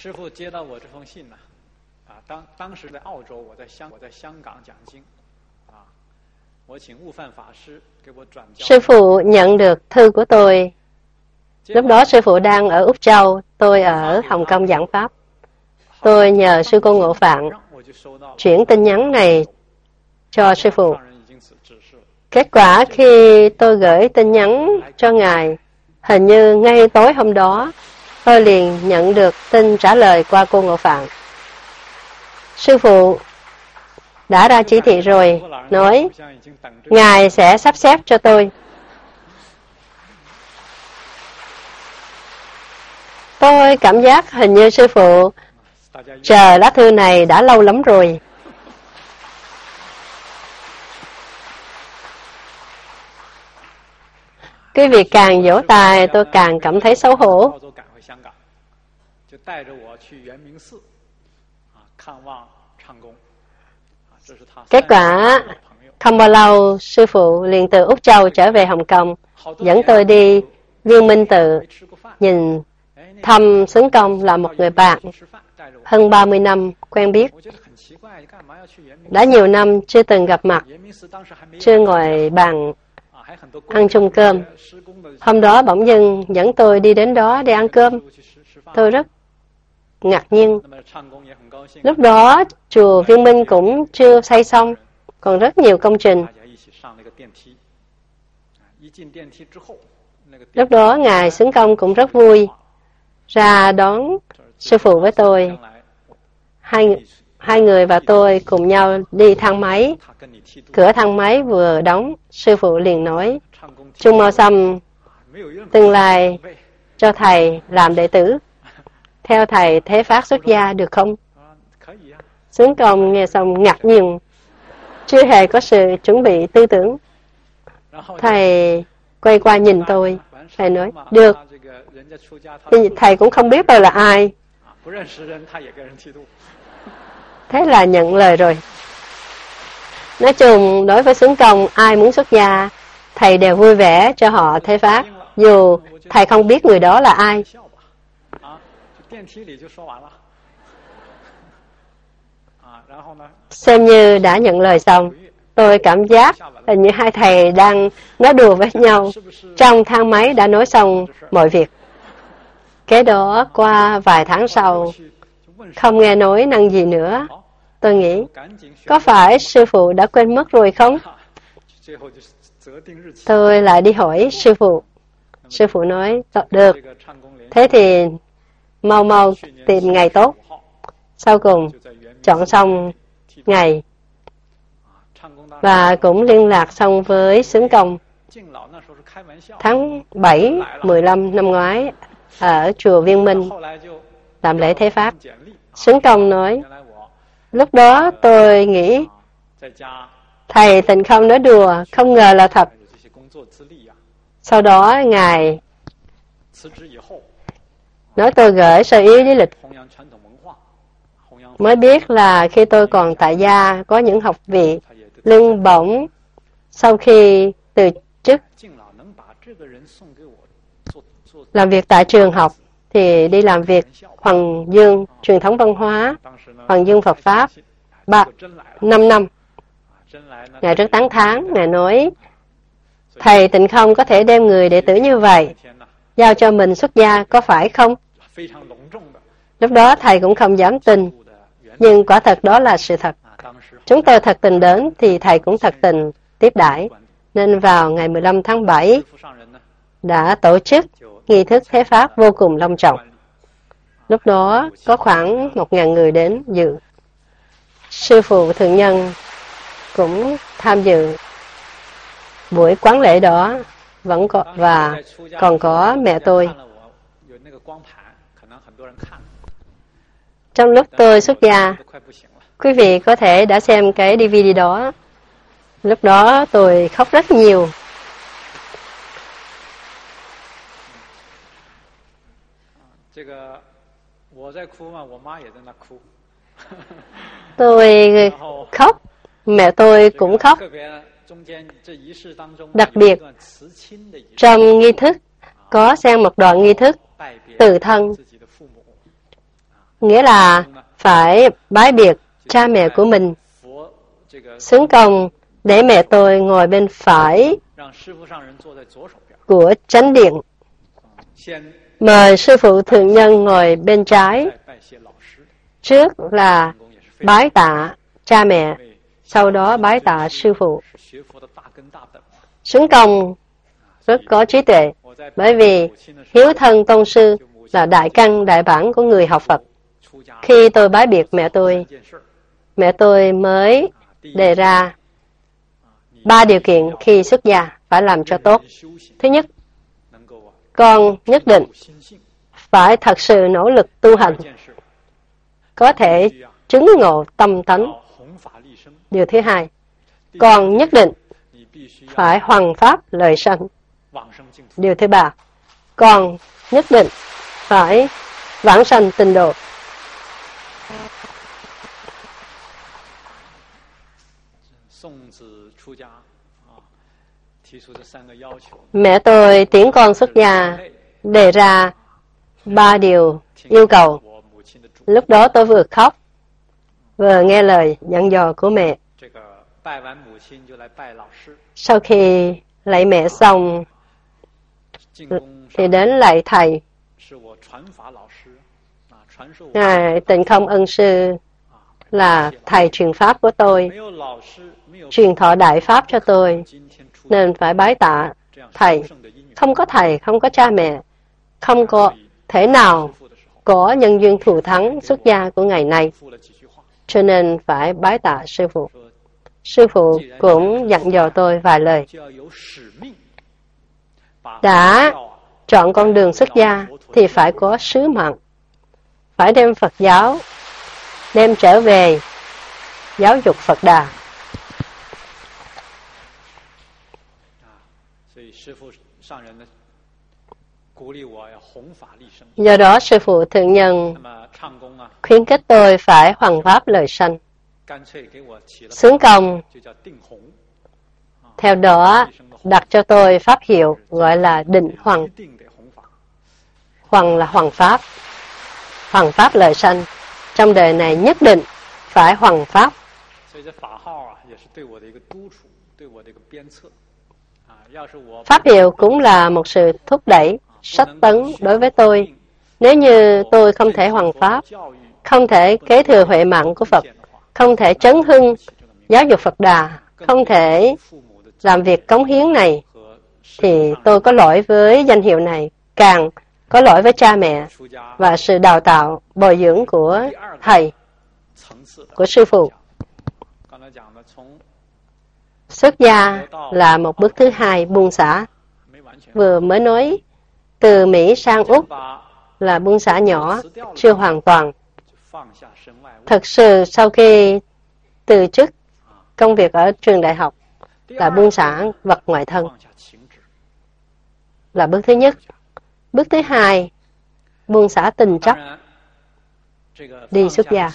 Sư phụ nhận được thư của tôi. Lúc đó sư phụ đang ở Úc Châu, tôi ở Hồng Kông giảng Pháp. Tôi nhờ sư cô Ngộ Phạn chuyển tin nhắn này cho sư phụ. Kết quả khi tôi gửi tin nhắn cho Ngài, hình như ngay tối hôm đó, tôi liền nhận được tin trả lời qua cô Ngộ Phạn. Sư phụ đã ra chỉ thị rồi, nói Ngài sẽ sắp xếp cho tôi. Tôi cảm giác hình như sư phụ chờ lá thư này đã lâu lắm rồi. Quý vị càng vỗ tay, tôi càng cảm thấy xấu hổ. Kết quả, không bao lâu, sư phụ liền từ Úc Châu trở về Hồng Kông, dẫn tôi đi Viên Minh Tự, nhìn thăm xứng công là một người bạn, hơn ba mươi năm quen biết. Đã nhiều năm chưa từng gặp mặt, chưa ngồi bàn ăn chung cơm. Hôm đó bỗng dưng dẫn tôi đi đến đó để ăn cơm. Tôi rất ngạc nhiên. Lúc đó chùa Viên Minh cũng chưa xây xong, còn rất nhiều công trình. Lúc đó Ngài Xứng Công cũng rất vui, ra đón sư phụ với tôi. Hai, hai người và tôi cùng nhau đi thang máy. Cửa thang máy vừa đóng, sư phụ liền nói, Trung Mao Sâm tương lai cho thầy làm đệ tử. Theo thầy Thế Phát xuất gia được không? Xứng Công nghe xong ngạc nhiên, chưa hề có sự chuẩn bị tư tưởng. Thầy quay qua nhìn tôi, thầy nói, được. Thì thầy cũng không biết tôi là ai. Thế là nhận lời rồi. Nói chung, đối với Xứng Công, ai muốn xuất gia, thầy đều vui vẻ cho họ Thế Phát, dù thầy không biết người đó là ai. Xem như đã nhận lời xong, tôi cảm giác hình như hai thầy đang nói đùa với nhau. Trong thang máy đã nói xong mọi việc. Kế đó qua vài tháng sau, không nghe nói năng gì nữa. Tôi nghĩ, có phải sư phụ đã quên mất rồi không? Tôi lại đi hỏi sư phụ. Sư phụ nói, được. Thế thì mau mau tìm ngày tốt. Sau cùng, chọn xong ngày. Và cũng liên lạc xong với Xứng Công. Tháng bảy, mười lăm năm ngoái, ở chùa Viên Minh, làm lễ Thế Pháp. Xứng Công nói, lúc đó tôi nghĩ, thầy Tịnh Không nói đùa, không ngờ là thật. Sau đó, Ngài nói tôi gửi sơ ý lý lịch. Mới biết là khi tôi còn tại gia, có những học vị lương bổng sau khi từ chức làm việc tại trường học thì đi làm việc Hoàng Dương truyền thống văn hóa, Hoàng Dương Phật Pháp ba năm năm. Ngài rất tán thán, Ngài nói thầy Tịnh Không có thể đem người đệ tử như vậy giao cho mình xuất gia có phải không? Lúc đó thầy cũng không dám tin, nhưng quả thật đó là sự thật. Chúng tôi thật tình đến thì thầy cũng thật tình tiếp đãi, nên vào ngày mười lăm tháng bảy đã tổ chức nghi thức Thế Pháp vô cùng long trọng. Lúc đó có khoảng một ngàn người đến dự. Sư phụ Thượng Nhân cũng tham dự buổi quán lễ đó, vẫn có, và còn có mẹ tôi. Trong lúc tôi xuất gia, quý vị có thể đã xem cái đê vê đê đó. Lúc đó tôi khóc rất nhiều. Tôi khóc, mẹ tôi cũng khóc. Đặc biệt, trong nghi thức có xen một đoạn nghi thức từ thân, nghĩa là phải bái biệt cha mẹ của mình. Xứng Công để mẹ tôi ngồi bên phải của chánh điện, mời sư phụ Thượng Nhân ngồi bên trái. Trước là bái tạ cha mẹ, sau đó bái tạ sư phụ. Xứng Công rất có trí tuệ, bởi vì hiếu thân tôn sư là đại căn đại bản của người học Phật. Khi tôi bái biệt mẹ tôi, mẹ tôi mới đề ra ba điều kiện khi xuất gia phải làm cho tốt. Thứ nhất, con nhất định phải thật sự nỗ lực tu hành, có thể chứng ngộ tâm tánh. Điều thứ hai, con nhất định phải hoằng pháp lợi sanh. Điều thứ ba, con nhất định phải vãng sanh tịnh độ. Mẹ tôi tiễn con xuất gia đề ra ba điều yêu cầu. Lúc đó tôi vừa khóc, vừa nghe lời dặn dò của mẹ. Sau khi lạy mẹ xong thì đến lạy thầy. Ngài Tịnh Không Ân Sư là thầy truyền pháp của tôi, truyền thọ đại pháp cho tôi, nên phải bái tạ thầy. Không có thầy, không có cha mẹ, không có thể nào có nhân duyên thù thắng xuất gia của ngày nay, cho nên phải bái tạ sư phụ. Sư phụ cũng dặn dò tôi vài lời. Đã chọn con đường xuất gia thì phải có sứ mạng, phải đem Phật giáo đem trở về giáo dục Phật Đà. Do đó sư phụ thượng nhân khuyến khích tôi phải hoằng pháp lời sanh, xứng công. Theo đó đặt cho tôi pháp hiệu gọi là định hoằng. Hoằng là hoằng pháp, hoằng pháp lời sanh. Trong đời này nhất định phải hoằng pháp. Pháp hiệu cũng là một sự thúc đẩy, sách tấn đối với tôi. Nếu như tôi không thể hoằng pháp, không thể kế thừa huệ mạng của Phật, không thể trấn hưng giáo dục Phật Đà, không thể làm việc cống hiến này, thì tôi có lỗi với danh hiệu này, càng có lỗi với cha mẹ và sự đào tạo, bồi dưỡng của thầy, của sư phụ. Xuất gia là một bước thứ hai, buông xả. Vừa mới nói từ Mỹ sang Úc là buông xả nhỏ, chưa hoàn toàn. Thật sự sau khi từ chức công việc ở trường đại học là buông xả vật ngoại thân, là bước thứ nhất. Bước thứ hai, buông xả tình chấp, đi xuất gia.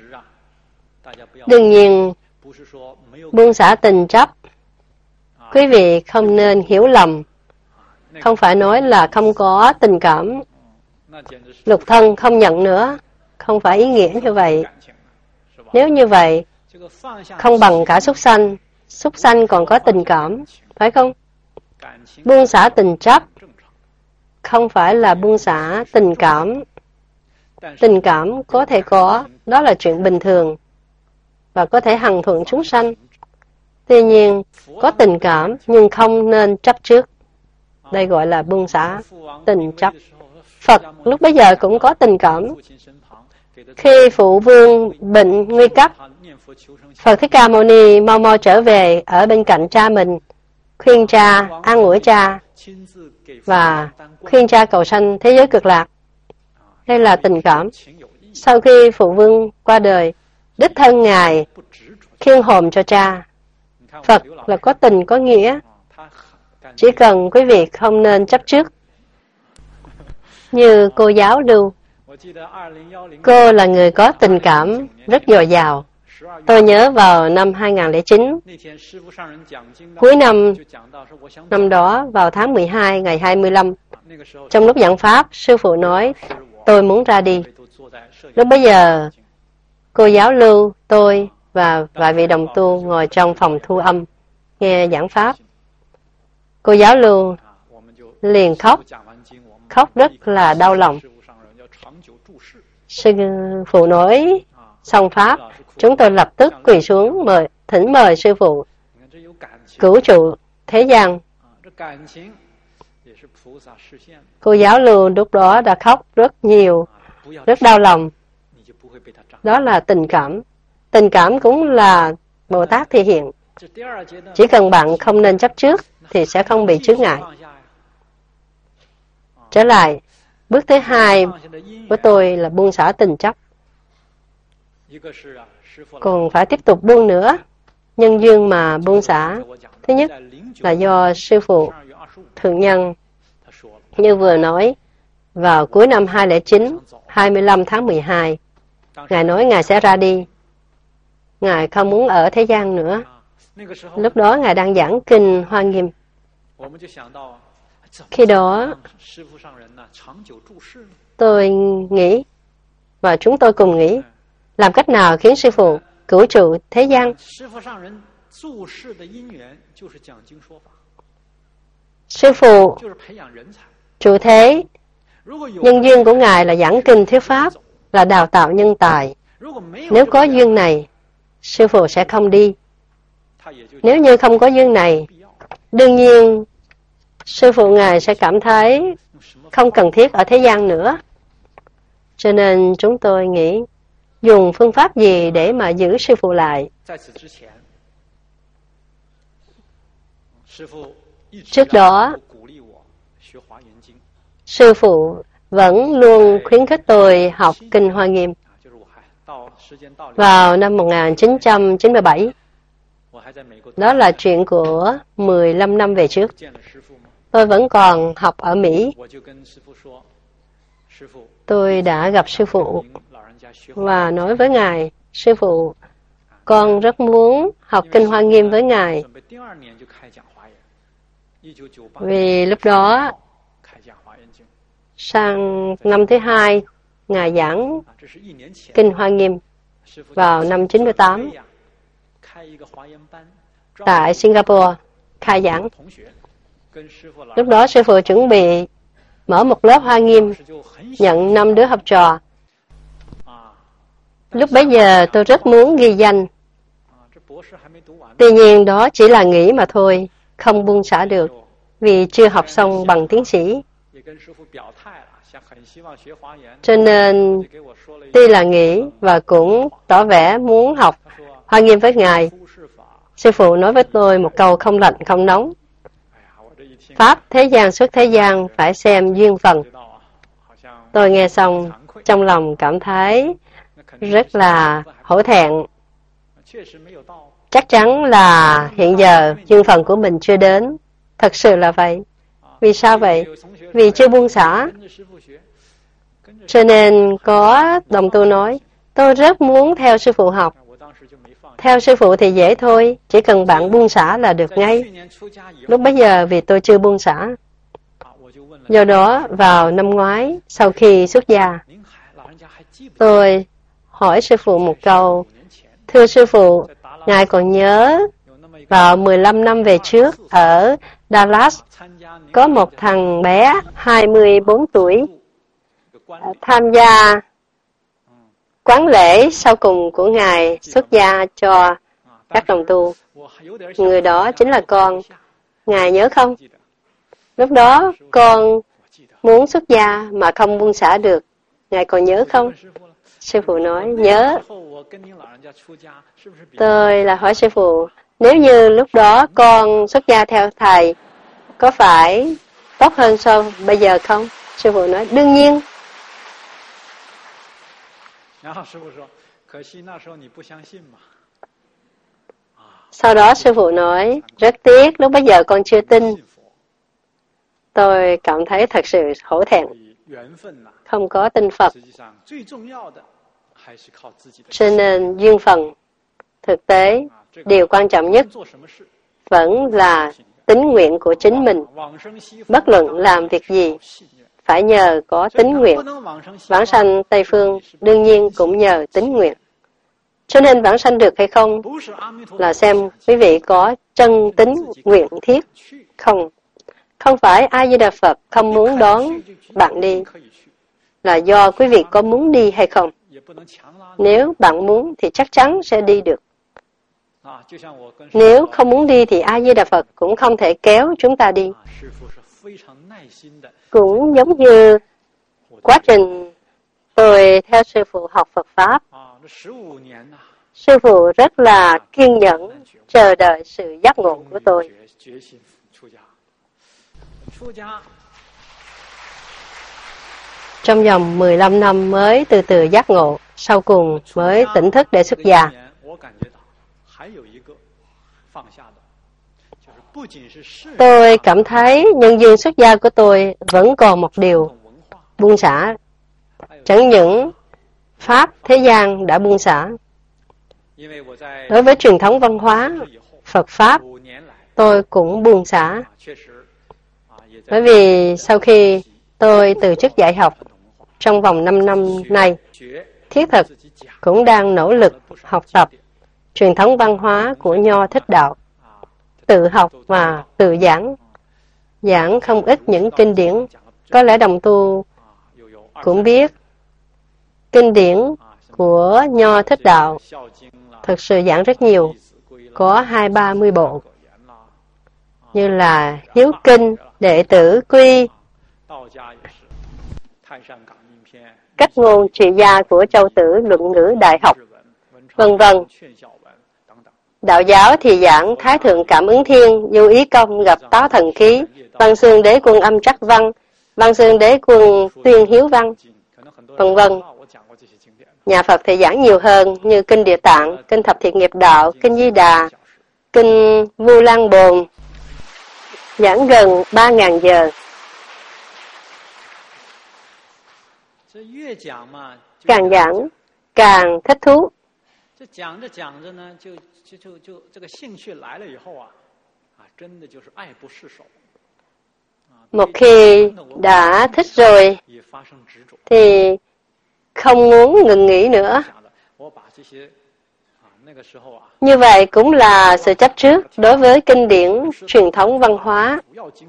Đương nhiên, buông xả tình chấp, quý vị không nên hiểu lầm. Không phải nói là không có tình cảm, lục thân không nhận nữa. Không phải ý nghĩa như vậy. Nếu như vậy, không bằng cả súc sanh. Súc sanh còn có tình cảm, phải không? Buông xả tình chấp không phải là buông xả tình cảm. Tình cảm có thể có, đó là chuyện bình thường, và có thể hằng thuận chúng sanh. Tuy nhiên, có tình cảm nhưng không nên chấp trước. Đây gọi là buông xả tình chấp. Phật lúc bấy giờ cũng có tình cảm. Khi phụ vương bệnh nguy cấp, Phật Thích Ca Mâu Ni mau mau trở về ở bên cạnh cha mình, khuyên cha, an ủi cha, và khuyên cha cầu sanh thế giới cực lạc. Đây là tình cảm. Sau khi phụ vương qua đời, đích thân Ngài khiêng hồn cho cha. Phật là có tình, có nghĩa. Chỉ cần quý vị không nên chấp trước. Như cô giáo Lưu, cô là người có tình cảm rất dồi dào. Tôi nhớ vào năm hai không không chín, cuối năm, năm đó vào tháng mười hai ngày hai mươi lăm, trong lúc giảng pháp, sư phụ nói tôi muốn ra đi. Lúc bấy giờ, cô giáo Lưu, tôi và vài vị đồng tu ngồi trong phòng thu âm nghe giảng pháp. Cô giáo Lưu liền khóc, khóc rất là đau lòng. Sư phụ nói xong pháp, chúng tôi lập tức quỳ xuống mời thỉnh mời sư phụ cứu trụ thế gian. Cô giáo Lưu lúc đó đã khóc rất nhiều, rất đau lòng. Đó là tình cảm. Tình cảm cũng là Bồ Tát thể hiện. Chỉ cần bạn không nên chấp trước thì sẽ không bị chướng ngại. Trở lại, bước thứ hai của tôi là buông xả tình chấp. Còn phải tiếp tục buông nữa. Nhân duyên mà buông xả, thứ nhất là do sư phụ thượng nhân như vừa nói, vào cuối năm hai không không chín, hai mươi lăm tháng mười hai, Ngài nói Ngài sẽ ra đi. Ngài không muốn ở thế gian nữa. Lúc đó Ngài đang giảng kinh Hoa Nghiêm. Khi đó, tôi nghĩ, và chúng tôi cùng nghĩ, làm cách nào khiến sư phụ cứu trụ thế gian? Sư phụ trụ thế, nhân duyên của Ngài là giảng kinh thuyết pháp, là đào tạo nhân tài. Nếu có duyên này, sư phụ sẽ không đi. Nếu như không có duyên này, đương nhiên sư phụ Ngài sẽ cảm thấy không cần thiết ở thế gian nữa. Cho nên chúng tôi nghĩ dùng phương pháp gì để mà giữ sư phụ lại. Trước đó, sư phụ vẫn luôn khuyến khích tôi học Kinh Hoa Nghiêm. Vào năm một nghìn chín trăm chín mươi bảy, đó là chuyện của mười lăm năm về trước, tôi vẫn còn học ở Mỹ. Tôi đã gặp sư phụ và nói với Ngài, sư phụ, con rất muốn học Kinh Hoa Nghiêm với Ngài. Vì lúc đó, sang năm thứ hai, Ngài giảng Kinh Hoa Nghiêm vào năm chín mươi tám tại Singapore khai giảng. Lúc đó sư phụ chuẩn bị mở một lớp Hoa Nghiêm, nhận năm đứa học trò. Lúc bấy giờ tôi rất muốn ghi danh. Tuy nhiên đó chỉ là nghĩ mà thôi, không buông xả được, vì chưa học xong bằng tiến sĩ. Cho nên, tuy là nghĩ và cũng tỏ vẻ muốn học Hoa Nghiêm với Ngài, sư phụ nói với tôi một câu không lạnh không nóng. Pháp thế gian xuất thế gian phải xem duyên phần. Tôi nghe xong, trong lòng cảm thấy rất là hổ thẹn. Chắc chắn là hiện giờ duyên phần của mình chưa đến. Thật sự là vậy. Vì sao vậy? Vì chưa buông xả. Cho nên có đồng tu nói, tôi rất muốn theo sư phụ học. Theo sư phụ thì dễ thôi, chỉ cần bạn buông xả là được ngay. Lúc bấy giờ vì tôi chưa buông xả. Do đó, vào năm ngoái, sau khi xuất gia, tôi hỏi sư phụ một câu, thưa sư phụ, Ngài còn nhớ vào mười lăm năm về trước ở Dallas, có một thằng bé hai mươi bốn tuổi tham gia quán lễ sau cùng của Ngài xuất gia cho các đồng tu. Người đó chính là con. Ngài nhớ không? Lúc đó con muốn xuất gia mà không buông xả được. Ngài còn nhớ không? Sư phụ nói, nhớ. Tôi là hỏi sư phụ, nếu như lúc đó con xuất gia theo thầy, có phải tốt hơn so bây giờ không? Sư phụ nói, đương nhiên. Sau đó sư phụ nói, rất tiếc, lúc bây giờ con chưa tin. Tôi cảm thấy thật sự hổ thẹn, không có tin Phật. Cho nên duyên phần, thực tế, điều quan trọng nhất vẫn là tín nguyện của chính mình. Bất luận làm việc gì, phải nhờ có tín nguyện. Vãng sanh Tây Phương đương nhiên cũng nhờ tín nguyện. Cho nên vãng sanh được hay không là xem quý vị có chân tín nguyện thiết không. Không phải A Di Đà Phật không muốn đón bạn đi, là do quý vị có muốn đi hay không. Nếu bạn muốn thì chắc chắn sẽ đi được. Nếu không muốn đi thì A Di Đà Phật cũng không thể kéo chúng ta đi. Cũng giống như quá trình tôi theo sư phụ học Phật Pháp, sư phụ rất là kiên nhẫn chờ đợi sự giác ngộ của tôi. Trong vòng mười lăm năm mới từ từ giác ngộ, sau cùng mới tỉnh thức để xuất gia. Tôi cảm thấy nhân duyên xuất gia của tôi vẫn còn một điều buông xả. Chẳng những Pháp thế gian đã buông xả. Đối với truyền thống văn hóa, Phật Pháp, tôi cũng buông xả. Bởi vì sau khi tôi từ chức dạy học trong vòng năm năm nay, thiết thực cũng đang nỗ lực học tập truyền thống văn hóa của Nho Thích Đạo, tự học và tự giảng. giảng không ít những kinh điển. Có lẽ đồng tu cũng biết kinh điển của Nho Thích Đạo thực sự giảng rất nhiều, có hai ba mươi bộ, như là Hiếu Kinh, Đệ Tử Quy, Cách ngôn trị gia của Châu Tử, Luận ngữ Đại học, vân vân. Đạo giáo thì giảng Thái Thượng Cảm Ứng Thiên, Du Ý Công gặp Táo Thần Khí, Văn Xương Đế Quân Âm Trắc Văn, Văn Xương Đế Quân Tuyên Hiếu Văn, vân vân. Nhà Phật thì giảng nhiều hơn như Kinh Địa Tạng, Kinh Thập Thiện Nghiệp Đạo, Kinh Di Đà, Kinh Vu Lan Bồn, giảng gần ba ngàn giờ. Càng giảng càng thích thú. Một khi đã thích rồi thì không muốn ngừng nghỉ nữa. Như vậy cũng là sự chấp trước đối với kinh điển truyền thống văn hóa.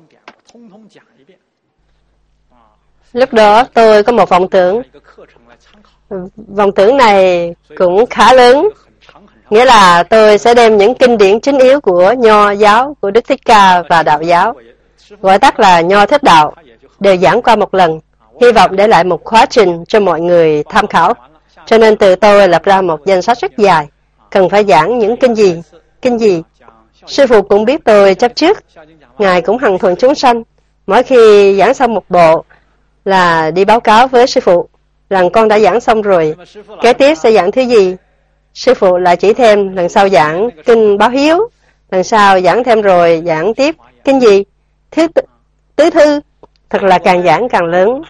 Lúc đó tôi có một vọng tưởng. Vọng tưởng này cũng khá lớn. Nghĩa là tôi sẽ đem những kinh điển chính yếu của Nho giáo, của Đức Thích Ca và Đạo giáo, gọi tắt là Nho Thích Đạo, đều giảng qua một lần. Hy vọng để lại một khóa trình cho mọi người tham khảo. Cho nên từ tôi lập ra một danh sách rất dài. Cần phải giảng những kinh gì, kinh gì. Sư phụ cũng biết tôi chấp trước. Ngài cũng hằng thuận chúng sanh. Mỗi khi giảng xong một bộ là đi báo cáo với sư phụ rằng con đã giảng xong rồi. Kế tiếp sẽ giảng thứ gì? Sư phụ lại chỉ thêm, lần sau giảng kinh Báo Hiếu, lần sau giảng thêm rồi giảng tiếp kinh gì? Thứ t- tứ thư. Thật là càng giảng càng lớn.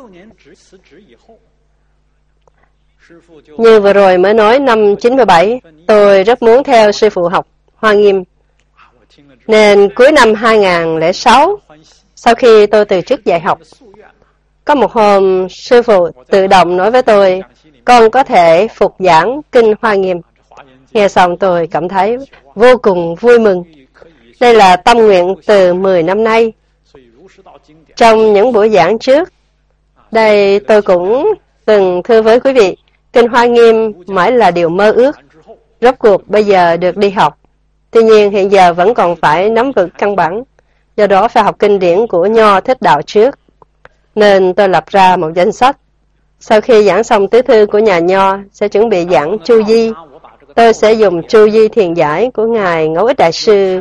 Như vừa rồi mới nói năm chín mươi bảy, tôi rất muốn theo sư phụ học Hoa Nghiêm. Nên cuối năm hai nghìn không trăm lẻ sáu, sau khi tôi từ chức dạy học, có một hôm sư phụ tự động nói với tôi, con có thể phục giảng kinh Hoa Nghiêm. Nghe xong tôi cảm thấy vô cùng vui mừng. Đây là tâm nguyện từ mười năm nay. Trong những buổi giảng trước, đây tôi cũng từng thưa với quý vị, kinh Hoa Nghiêm mãi là điều mơ ước. Rốt cuộc bây giờ được đi học. Tuy nhiên hiện giờ vẫn còn phải nắm vững căn bản. Do đó phải học kinh điển của Nho Thích Đạo trước. Nên tôi lập ra một danh sách. Sau khi giảng xong tứ thư của nhà Nho, sẽ chuẩn bị giảng Chu Di. Tôi sẽ dùng Chu Di Thiền Giải của Ngài Ngẫu Ích Đại Sư.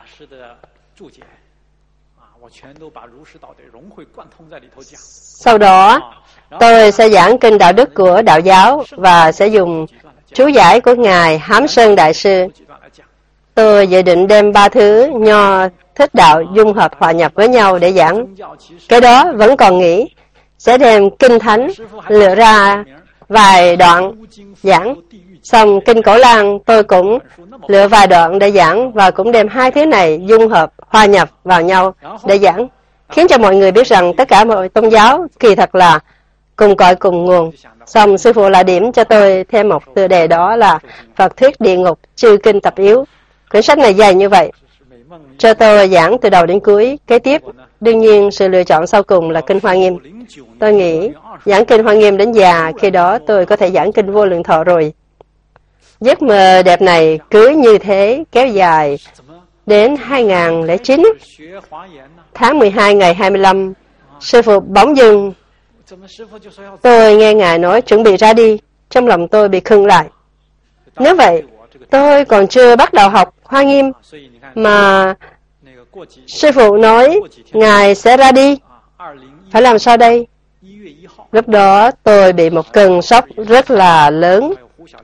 Sau đó, tôi sẽ giảng kinh Đạo Đức của Đạo giáo và sẽ dùng chú giải của Ngài Hám Sơn Đại Sư. Tôi dự định đem ba thứ Nho Thích Đạo dung hợp hòa nhập với nhau để giảng. Cái đó vẫn còn nghĩ. Sẽ đem kinh Thánh lựa ra vài đoạn giảng. Xong kinh Cổ Lan tôi cũng lựa vài đoạn để giảng và cũng đem hai thứ này dung hợp, hòa nhập vào nhau để giảng. Khiến cho mọi người biết rằng tất cả mọi tôn giáo kỳ thật là cùng cội cùng nguồn. Xong sư phụ lại điểm cho tôi thêm một tựa đề, đó là Phật thuyết địa ngục chư kinh tập yếu. Quyển sách này dày như vậy, cho tôi giảng từ đầu đến cuối. Kế tiếp, đương nhiên sự lựa chọn sau cùng là kinh Hoa Nghiêm. Tôi nghĩ giảng kinh Hoa Nghiêm đến già, khi đó tôi có thể giảng kinh Vô Lượng Thọ rồi. Giấc mơ đẹp này cứ như thế kéo dài đến hai nghìn không trăm lẻ chín. Tháng mười hai ngày hai mươi lăm, sư phụ bỗng dưng tôi nghe Ngài nói chuẩn bị ra đi. Trong lòng tôi bị khựng lại. Nếu vậy, tôi còn chưa bắt đầu học Hoa Nghiêm mà sư phụ nói Ngài sẽ ra đi. Phải làm sao đây? Lúc đó tôi bị một cơn sốc rất là lớn.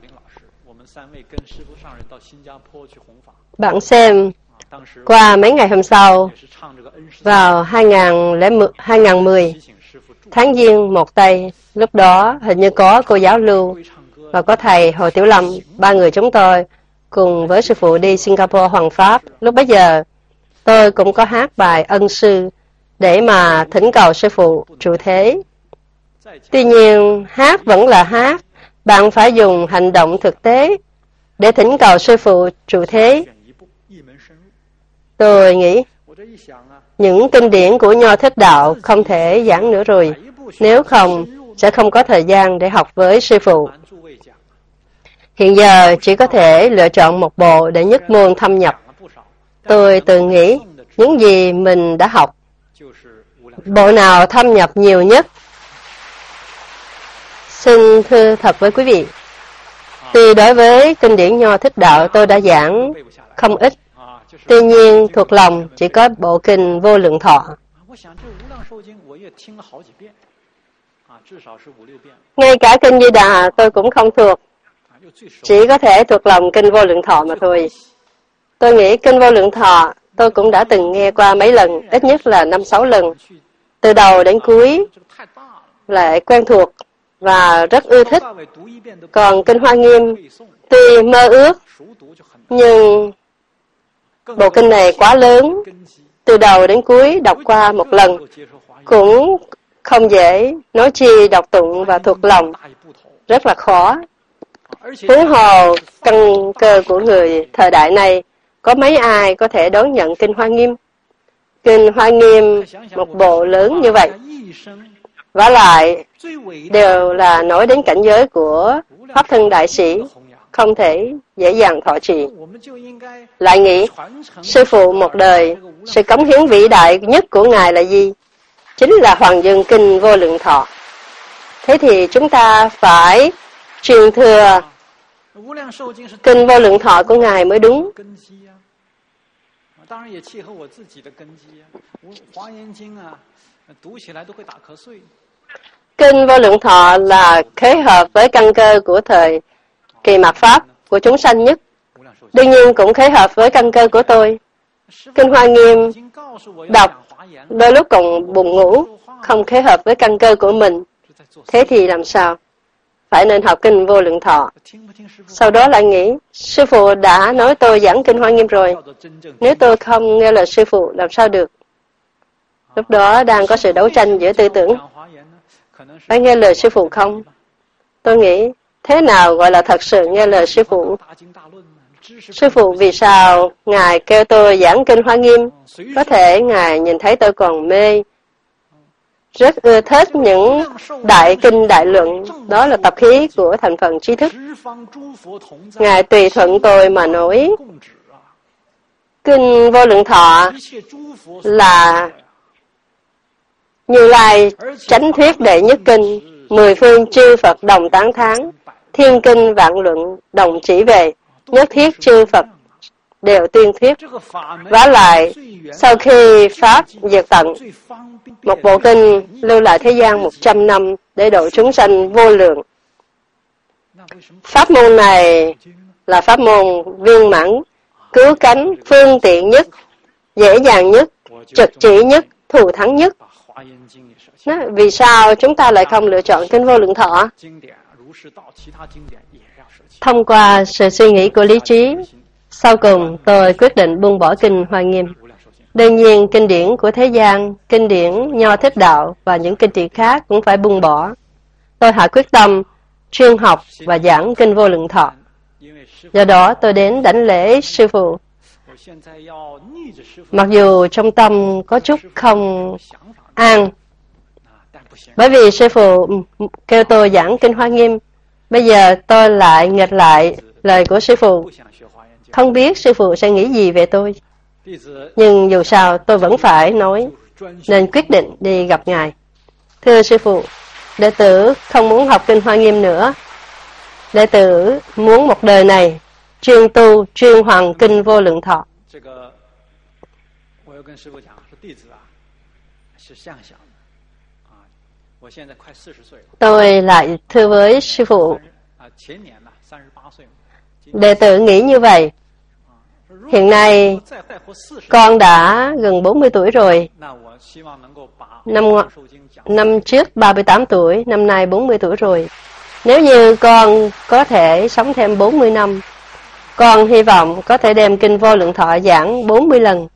Bạn xem, qua mấy ngày hôm sau, vào hai nghìn không trăm mười, tháng Giêng một Tây, lúc đó hình như có cô giáo Lưu và có thầy Hồ Tiểu Lâm, ba người chúng tôi cùng với sư phụ đi Singapore Hoàng Pháp. Lúc bấy giờ tôi cũng có hát bài Ân Sư để mà thỉnh cầu sư phụ trụ thế. Tuy nhiên hát vẫn là hát, bạn phải dùng hành động thực tế để thỉnh cầu sư phụ trụ thế. Tôi nghĩ những kinh điển của Nho Thích Đạo không thể giảng nữa rồi. Nếu không, sẽ không có thời gian để học với sư phụ. Hiện giờ chỉ có thể lựa chọn một bộ để nhất môn thâm nhập. Tôi tự nghĩ những gì mình đã học, bộ nào thâm nhập nhiều nhất? Xin thưa thật với quý vị, tuy đối với kinh điển Nho Thích Đạo tôi đã giảng không ít, tuy nhiên thuộc lòng chỉ có bộ kinh Vô Lượng Thọ. Ngay cả kinh Di Đà tôi cũng không thuộc, chỉ có thể thuộc lòng kinh Vô Lượng Thọ mà thôi. Tôi nghĩ kinh Vô Lượng Thọ tôi cũng đã từng nghe qua mấy lần, ít nhất là năm sáu lần. Từ đầu đến cuối lại quen thuộc và rất ưa thích. Còn kinh Hoa Nghiêm tuy mơ ước, nhưng bộ kinh này quá lớn, từ đầu đến cuối đọc qua một lần cũng không dễ, nói chi đọc tụng và thuộc lòng rất là khó. Huống hồ căn cơ của người thời đại này, có mấy ai có thể đón nhận kinh Hoa Nghiêm? Kinh Hoa Nghiêm một bộ lớn như vậy, vả lại đều là nói đến cảnh giới của Pháp Thân Đại Sĩ, không thể dễ dàng thọ trì. Lại nghĩ, sư phụ một đời, sự cống hiến vĩ đại nhất của Ngài là gì? Chính là Hoàng Dương Kinh Vô Lượng Thọ. Thế thì chúng ta phải truyền thừa kinh Vô Lượng Thọ của Ngài mới đúng. Kinh Vô Lượng Thọ là khế hợp với căn cơ của thời kỳ mạt Pháp của chúng sanh nhất. Đương nhiên cũng khế hợp với căn cơ của tôi. Kinh Hoa Nghiêm đọc đôi lúc còn buồn ngủ, không khế hợp với căn cơ của mình. Thế thì làm sao? Phải nên học kinh Vô Lượng Thọ. Sau đó lại nghĩ, sư phụ đã nói tôi giảng kinh Hoa Nghiêm rồi. Nếu tôi không nghe lời sư phụ, làm sao được? Lúc đó đang có sự đấu tranh giữa tư tưởng. Phải nghe lời sư phụ không? Tôi nghĩ, thế nào gọi là thật sự nghe lời sư phụ? Sư phụ vì sao Ngài kêu tôi giảng kinh Hoa Nghiêm? Có thể Ngài nhìn thấy tôi còn mê, rất ưa thích những đại kinh đại luận, đó là tập khí của thành phần trí thức. Ngài tùy thuận tôi mà nói, kinh Vô Lượng Thọ là Như Lai chánh thuyết đệ nhất kinh, mười phương chư Phật đồng tán thán, thiên kinh vạn luận đồng chỉ về, nhất thiết chư Phật đều tuyên thuyết. Vả lại, sau khi Pháp diệt tận, một bộ kinh lưu lại thế gian một trăm năm để độ chúng sanh vô lượng. Pháp môn này là pháp môn viên mãn, cứu cánh, phương tiện nhất, dễ dàng nhất, trực chỉ nhất, thù thắng nhất. Nói, vì sao chúng ta lại không lựa chọn kinh Vô Lượng Thọ? Thông qua sự suy nghĩ của lý trí, sau cùng tôi quyết định buông bỏ kinh Hoa Nghiêm. Đương nhiên, kinh điển của thế gian, kinh điển Nho Thích Đạo và những kinh điển khác cũng phải buông bỏ. Tôi hạ quyết tâm chuyên học và giảng kinh Vô Lượng Thọ. Do đó tôi đến đảnh lễ sư phụ. Mặc dù trong tâm có chút không an, bởi vì sư phụ kêu tôi giảng kinh Hoa Nghiêm, bây giờ tôi lại nghịch lại lời của sư phụ. Không biết sư phụ sẽ nghĩ gì về tôi. Nhưng dù sao tôi vẫn phải nói, nên quyết định đi gặp Ngài. Thưa sư phụ, đệ tử không muốn học kinh Hoa Nghiêm nữa. Đệ tử muốn một đời này chuyên tu, chuyên hoàng kinh Vô Lượng Thọ. Tôi lại thưa với sư phụ, đệ tử nghĩ như vậy. Hiện nay con đã gần bốn mươi tuổi rồi. Năm, năm trước ba mươi tám tuổi, năm nay bốn mươi tuổi rồi. Nếu như con có thể sống thêm bốn mươi năm, con hy vọng có thể đem kinh Vô Lượng Thọ giảng bốn mươi lần.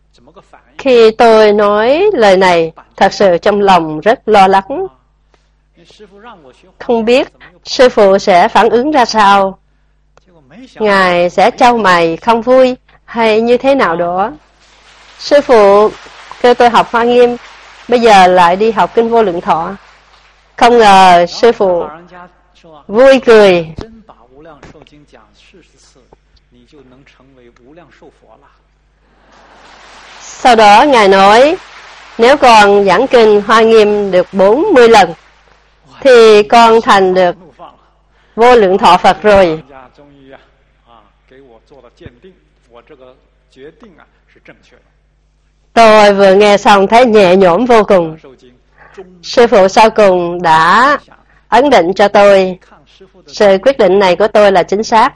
Khi tôi nói lời này, thật sự trong lòng rất lo lắng. Không biết sư phụ sẽ phản ứng ra sao. Ngài sẽ chau mày không vui hay như thế nào đó. Sư phụ kêu tôi học Hoa Nghiêm, bây giờ lại đi học Kinh Vô Lượng Thọ. Không ngờ sư phụ vui cười. Sau đó Ngài nói, nếu con giảng kinh Hoa Nghiêm được bốn mươi lần, thì con thành được Vô Lượng Thọ Phật rồi. Tôi vừa nghe xong thấy nhẹ nhõm vô cùng. Sư phụ sau cùng đã ấn định cho tôi, sự quyết định này của tôi là chính xác.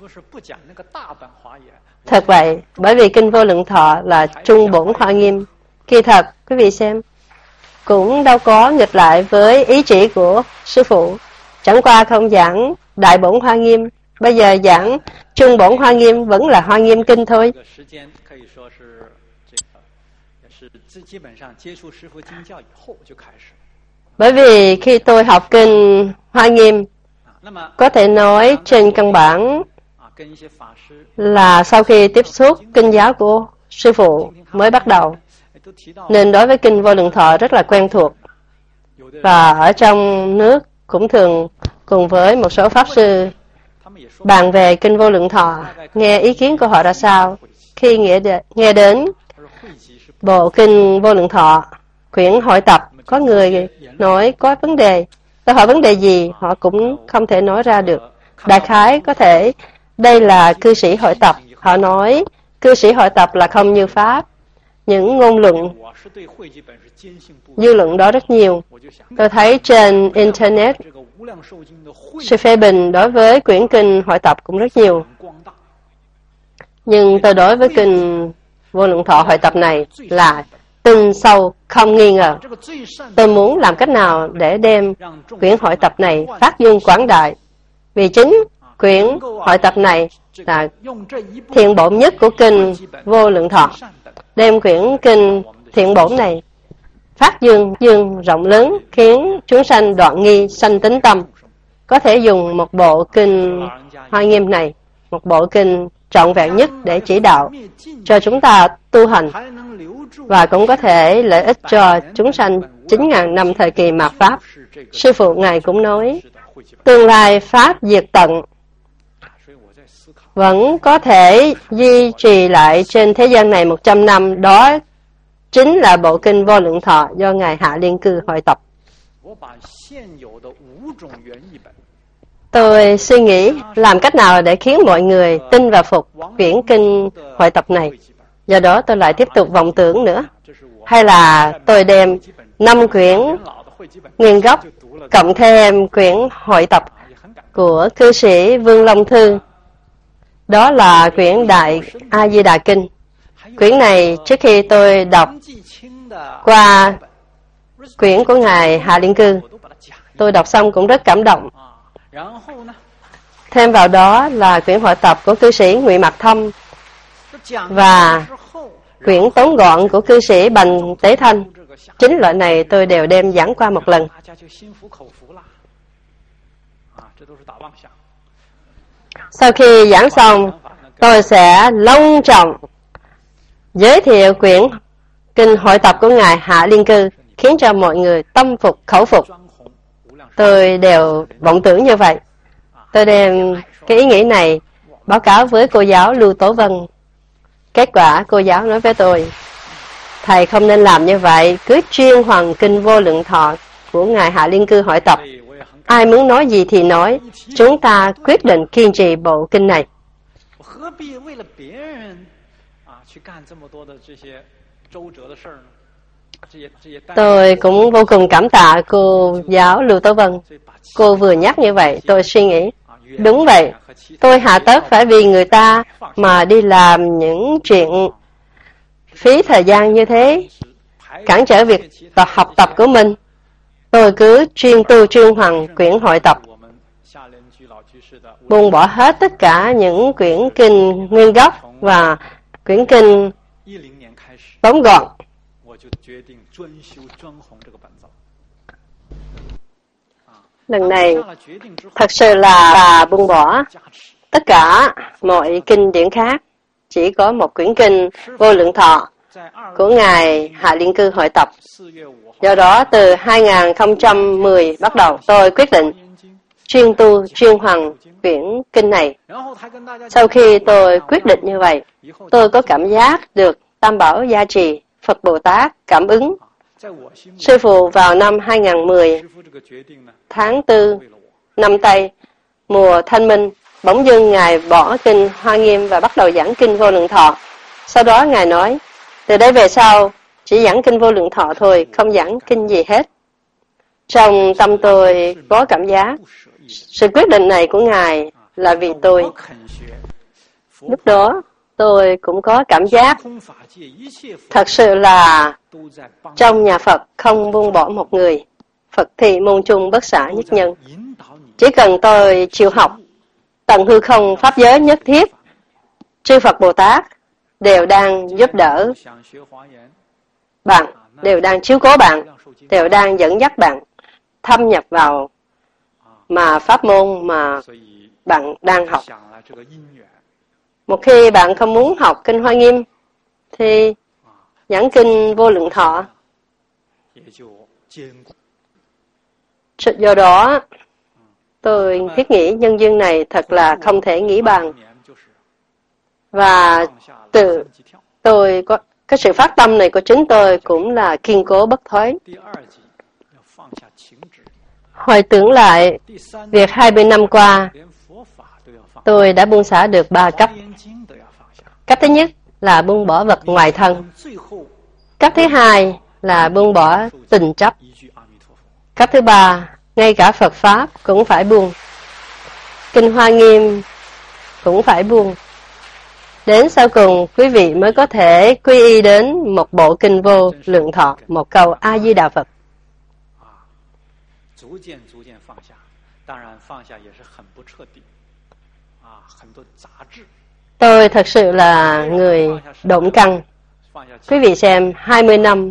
Thật vậy, bởi vì Kinh Vô Lượng Thọ là trung bổn Hoa Nghiêm. Kỳ thật, quý vị xem, cũng đâu có nghịch lại với ý chỉ của sư phụ. Chẳng qua không giảng đại bổn Hoa Nghiêm, bây giờ giảng trung bổn Hoa Nghiêm vẫn là Hoa Nghiêm Kinh thôi. Bởi vì khi tôi học kinh Hoa Nghiêm, có thể nói trên căn bản là sau khi tiếp xúc kinh giáo của sư phụ mới bắt đầu, nên đối với kinh Vô Lượng Thọ rất là quen thuộc. Và ở trong nước cũng thường cùng với một số pháp sư bàn về kinh Vô Lượng Thọ, nghe ý kiến của họ ra sao. Khi nghe, de, nghe đến bộ kinh Vô Lượng Thọ, quyển hội tập, có người nói có vấn đề. Tôi hỏi vấn đề gì, họ cũng không thể nói ra được. Đại khái có thể đây là cư sĩ hội tập. Họ nói cư sĩ hội tập là không như Pháp. Những ngôn luận, dư luận đó rất nhiều. Tôi thấy trên Internet, sự phê bình đối với quyển kinh hội tập cũng rất nhiều. Nhưng tôi đối với kinh Vô Lượng Thọ hội tập này là tin sâu không nghi ngờ. Tôi muốn làm cách nào để đem quyển hội tập này phát dương quảng đại. Vì chính quyển hội tập này là thiện bổn nhất của kinh Vô Lượng Thọ. Đem quyển kinh thiện bổn này phát dương dương rộng lớn, khiến chúng sanh đoạn nghi sanh tín tâm. Có thể dùng một bộ kinh Hoa Nghiêm này, một bộ kinh trọn vẹn nhất để chỉ đạo cho chúng ta tu hành, và cũng có thể lợi ích cho chúng sanh chín ngàn năm thời kỳ mạt Pháp. Sư phụ Ngài cũng nói, tương lai Pháp diệt tận vẫn có thể duy trì lại trên thế gian này một trăm năm, đó chính là bộ kinh Vô Lượng Thọ do Ngài Hạ Liên Cư hội tập. Tôi suy nghĩ làm cách nào để khiến mọi người tin và phục quyển kinh hội tập này. Do đó tôi lại tiếp tục vọng tưởng nữa. Hay là tôi đem năm quyển nguyên gốc cộng thêm quyển hội tập của cư sĩ Vương Long Thư. Đó là quyển Đại A Di Đà Kinh. Quyển này trước khi tôi đọc qua quyển của Ngài Hạ Liên Cư, tôi đọc xong cũng rất cảm động. Thêm vào đó là quyển hội tập của cư sĩ Ngụy Mạc Thâm và quyển tóm gọn của cư sĩ Bành Tế Thanh. Chính loại này tôi đều đem giảng qua một lần. Sau khi giảng xong, tôi sẽ long trọng giới thiệu quyển kinh hội tập của Ngài Hạ Liên Cư, khiến cho mọi người tâm phục khẩu phục. Tôi đều vọng tưởng như vậy. Tôi đem cái ý nghĩ này báo cáo với cô giáo Lưu Tố Vân. Kết quả cô giáo nói với tôi, thầy không nên làm như vậy, cứ chuyên hoàn kinh Vô Lượng Thọ của Ngài Hạ Liên Cư hội tập. Ai muốn nói gì thì nói, chúng ta quyết định kiên trì bộ kinh này. Tôi cũng vô cùng cảm tạ cô giáo Lưu Tố Vân. Cô vừa nhắc như vậy, tôi suy nghĩ, đúng vậy, tôi hà tất phải vì người ta mà đi làm những chuyện phí thời gian như thế, cản trở việc tập học tập của mình. Tôi cứ chuyên tu chuyên hoàn quyển hội tập, buông bỏ hết tất cả những quyển kinh nguyên gốc và quyển kinh tóm gọn. lần này thật sự là bà buông bỏ tất cả mọi kinh điển khác, chỉ có một quyển kinh Vô Lượng Thọ của Ngài Hạ Liên Cư hội tập. Do đó, từ hai nghìn không trăm mười bắt đầu, tôi quyết định chuyên tu, chuyên hoàn quyển kinh này. Sau khi tôi quyết định như vậy, tôi có cảm giác được Tam Bảo gia trì, Phật Bồ Tát cảm ứng. Sư phụ vào năm hai nghìn không trăm mười, tháng tư, năm Tây, mùa thanh minh, bỗng dưng Ngài bỏ kinh Hoa Nghiêm và bắt đầu giảng kinh Vô Lượng Thọ. Sau đó Ngài nói, từ đây về sau, chỉ giảng kinh Vô Lượng Thọ thôi, không giảng kinh gì hết. Trong tâm tôi có cảm giác, sự quyết định này của Ngài là vì tôi. Lúc đó, tôi cũng có cảm giác, thật sự là trong nhà Phật không buông bỏ một người. Phật thì môn trung bất xả nhất nhân. Chỉ cần tôi chịu học, tận hư không pháp giới nhất thiết, chư Phật Bồ Tát đều đang giúp đỡ bạn, đều đang chiếu cố bạn, đều đang dẫn dắt bạn thâm nhập vào mà pháp môn mà bạn đang học. Một khi bạn không muốn học kinh Hoa Nghiêm, thì giảng kinh Vô Lượng Thọ. Do đó, tôi thiết nghĩ nhân duyên này thật là không thể nghĩ bàn. Và từ tôi có cái sự phát tâm này của chính tôi cũng là kiên cố bất thoái. Hồi tưởng lại việc hai mươi năm qua, tôi đã buông xả được ba cấp. Cấp thứ nhất là buông bỏ vật ngoài thân. Cấp thứ hai là buông bỏ tình chấp. Cấp thứ ba, ngay cả Phật Pháp cũng phải buông. Kinh Hoa Nghiêm cũng phải buông. Đến sau cùng, quý vị mới có thể quy y đến một bộ kinh Vô Lượng Thọ, một câu A-di-đà Phật. Tôi thật sự là người động căn. Quý vị xem, hai mươi năm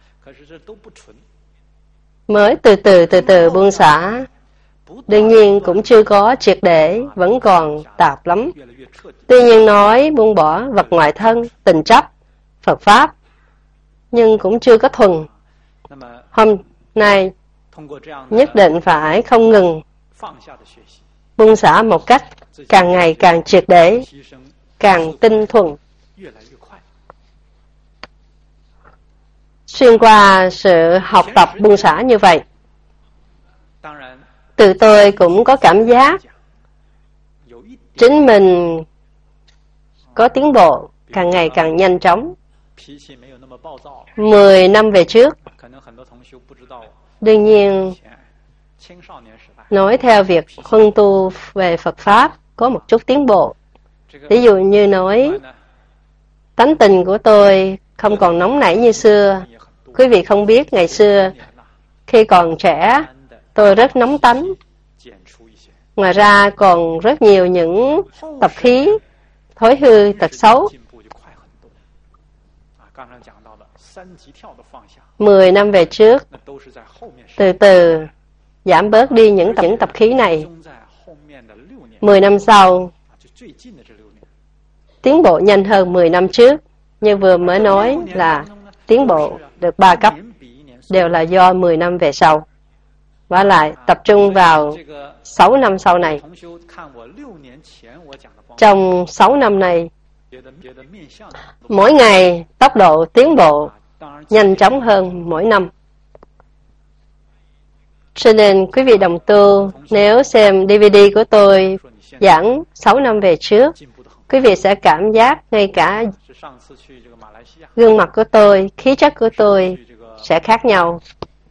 mới từ từ từ từ buông xả. Đương nhiên cũng chưa có triệt để, vẫn còn tạp lắm. Tuy nhiên nói buông bỏ vật ngoại thân, tình chấp, Phật Pháp, nhưng cũng chưa có thuần. Hôm nay nhất định phải không ngừng buông xả một cách càng ngày càng triệt để, càng tinh thuần. Xuyên qua sự học tập buông xả như vậy, từ tôi cũng có cảm giác chính mình có tiến bộ càng ngày càng nhanh chóng. Mười năm về trước, đương nhiên nói theo việc huân tu về Phật Pháp có một chút tiến bộ. Ví dụ như nói tánh tình của tôi không còn nóng nảy như xưa. Quý vị không biết ngày xưa khi còn trẻ tôi rất nóng tánh. Ngoài ra còn rất nhiều những tập khí thói hư tật xấu. Mười năm về trước, từ từ giảm bớt đi những tập, những tập khí này. Mười năm sau, tiến bộ nhanh hơn mười năm trước. Như vừa mới nói là tiến bộ được ba cấp, đều là do mười năm về sau. Và lại tập trung vào sáu năm sau này. Trong sáu năm này, mỗi ngày tốc độ tiến bộ nhanh chóng hơn mỗi năm. Cho nên quý vị đồng tu, nếu xem đê vê đê của tôi giảng sáu năm về trước, quý vị sẽ cảm giác ngay cả gương mặt của tôi, khí chất của tôi sẽ khác nhau.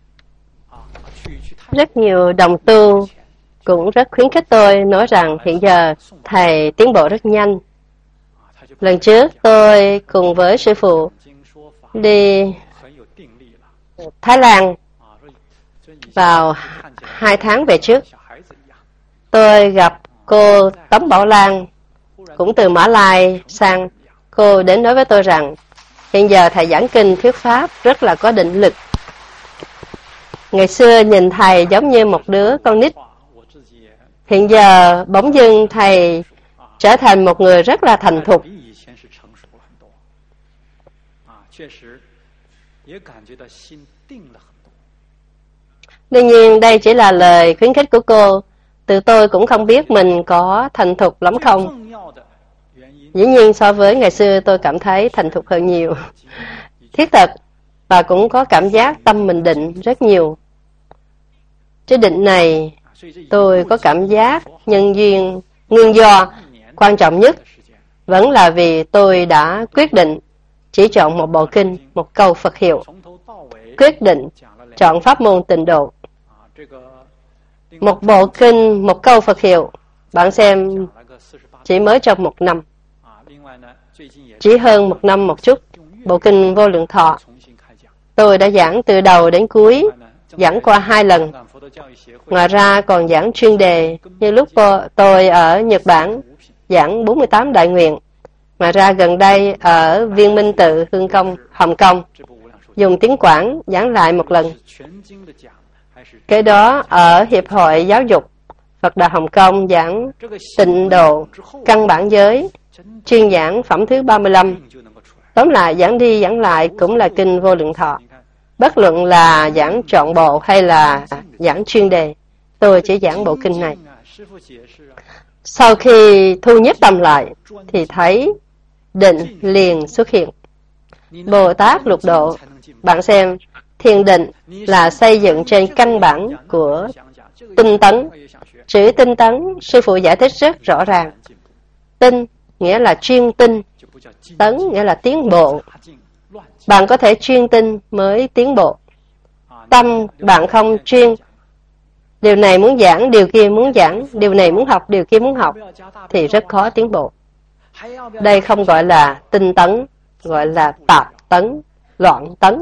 Rất nhiều đồng tu cũng rất khuyến khích tôi, nói rằng hiện giờ thầy tiến bộ rất nhanh. Lần trước tôi cùng với sư phụ đi Thái Lan vào hai tháng về trước. Tôi gặp cô Tống Bảo Lan, cũng từ Mã Lai sang. Cô đến nói với tôi rằng hiện giờ thầy giảng kinh thuyết pháp rất là có định lực. Ngày xưa nhìn thầy giống như một đứa con nít. Hiện giờ bỗng dưng thầy trở thành một người rất là thành thục. Đương nhiên đây chỉ là lời khuyến khích của cô. Tự tôi cũng không biết mình có thành thục lắm không. Dĩ nhiên so với ngày xưa tôi cảm thấy thành thục hơn nhiều. Thiết thật, và cũng có cảm giác tâm mình định rất nhiều. Cái định này, tôi có cảm giác nhân duyên, nguyên do quan trọng nhất vẫn là vì tôi đã quyết định chỉ chọn một bộ kinh, một câu Phật hiệu. Quyết định chọn pháp môn tịnh độ. Một bộ kinh, một câu Phật hiệu, bạn xem chỉ mới trong một năm. Chỉ hơn một năm một chút, bộ kinh Vô Lượng Thọ. Tôi đã giảng từ đầu đến cuối, giảng qua hai lần. Ngoài ra còn giảng chuyên đề, như lúc tôi ở Nhật Bản, giảng bốn mươi tám đại nguyện. Ngoài ra gần đây ở Viên Minh Tự, Hương Công, Hồng Kông, dùng tiếng Quảng giảng lại một lần. Cái đó ở Hiệp hội Giáo dục Phật Đà Hồng Kông giảng tịnh độ, căn bản giới, chuyên giảng phẩm thứ ba mươi lăm. Tóm lại giảng đi giảng lại cũng là kinh Vô Lượng Thọ. Bất luận là giảng trọn bộ hay là giảng chuyên đề, tôi chỉ giảng bộ kinh này. Sau khi thu nhất tâm lại, thì thấy định liền xuất hiện. Bồ Tát lục độ, bạn xem, thiền định là xây dựng trên căn bản của tinh tấn. Chữ tinh tấn, sư phụ giải thích rất rõ ràng. Tinh nghĩa là chuyên tinh, tấn nghĩa là tiến bộ. Bạn có thể chuyên tinh mới tiến bộ. Tâm bạn không chuyên, điều này muốn giảng, điều kia muốn giảng, điều này muốn học, điều kia muốn học, thì rất khó tiến bộ. Đây không gọi là tinh tấn, gọi là tạp tấn, loạn tấn.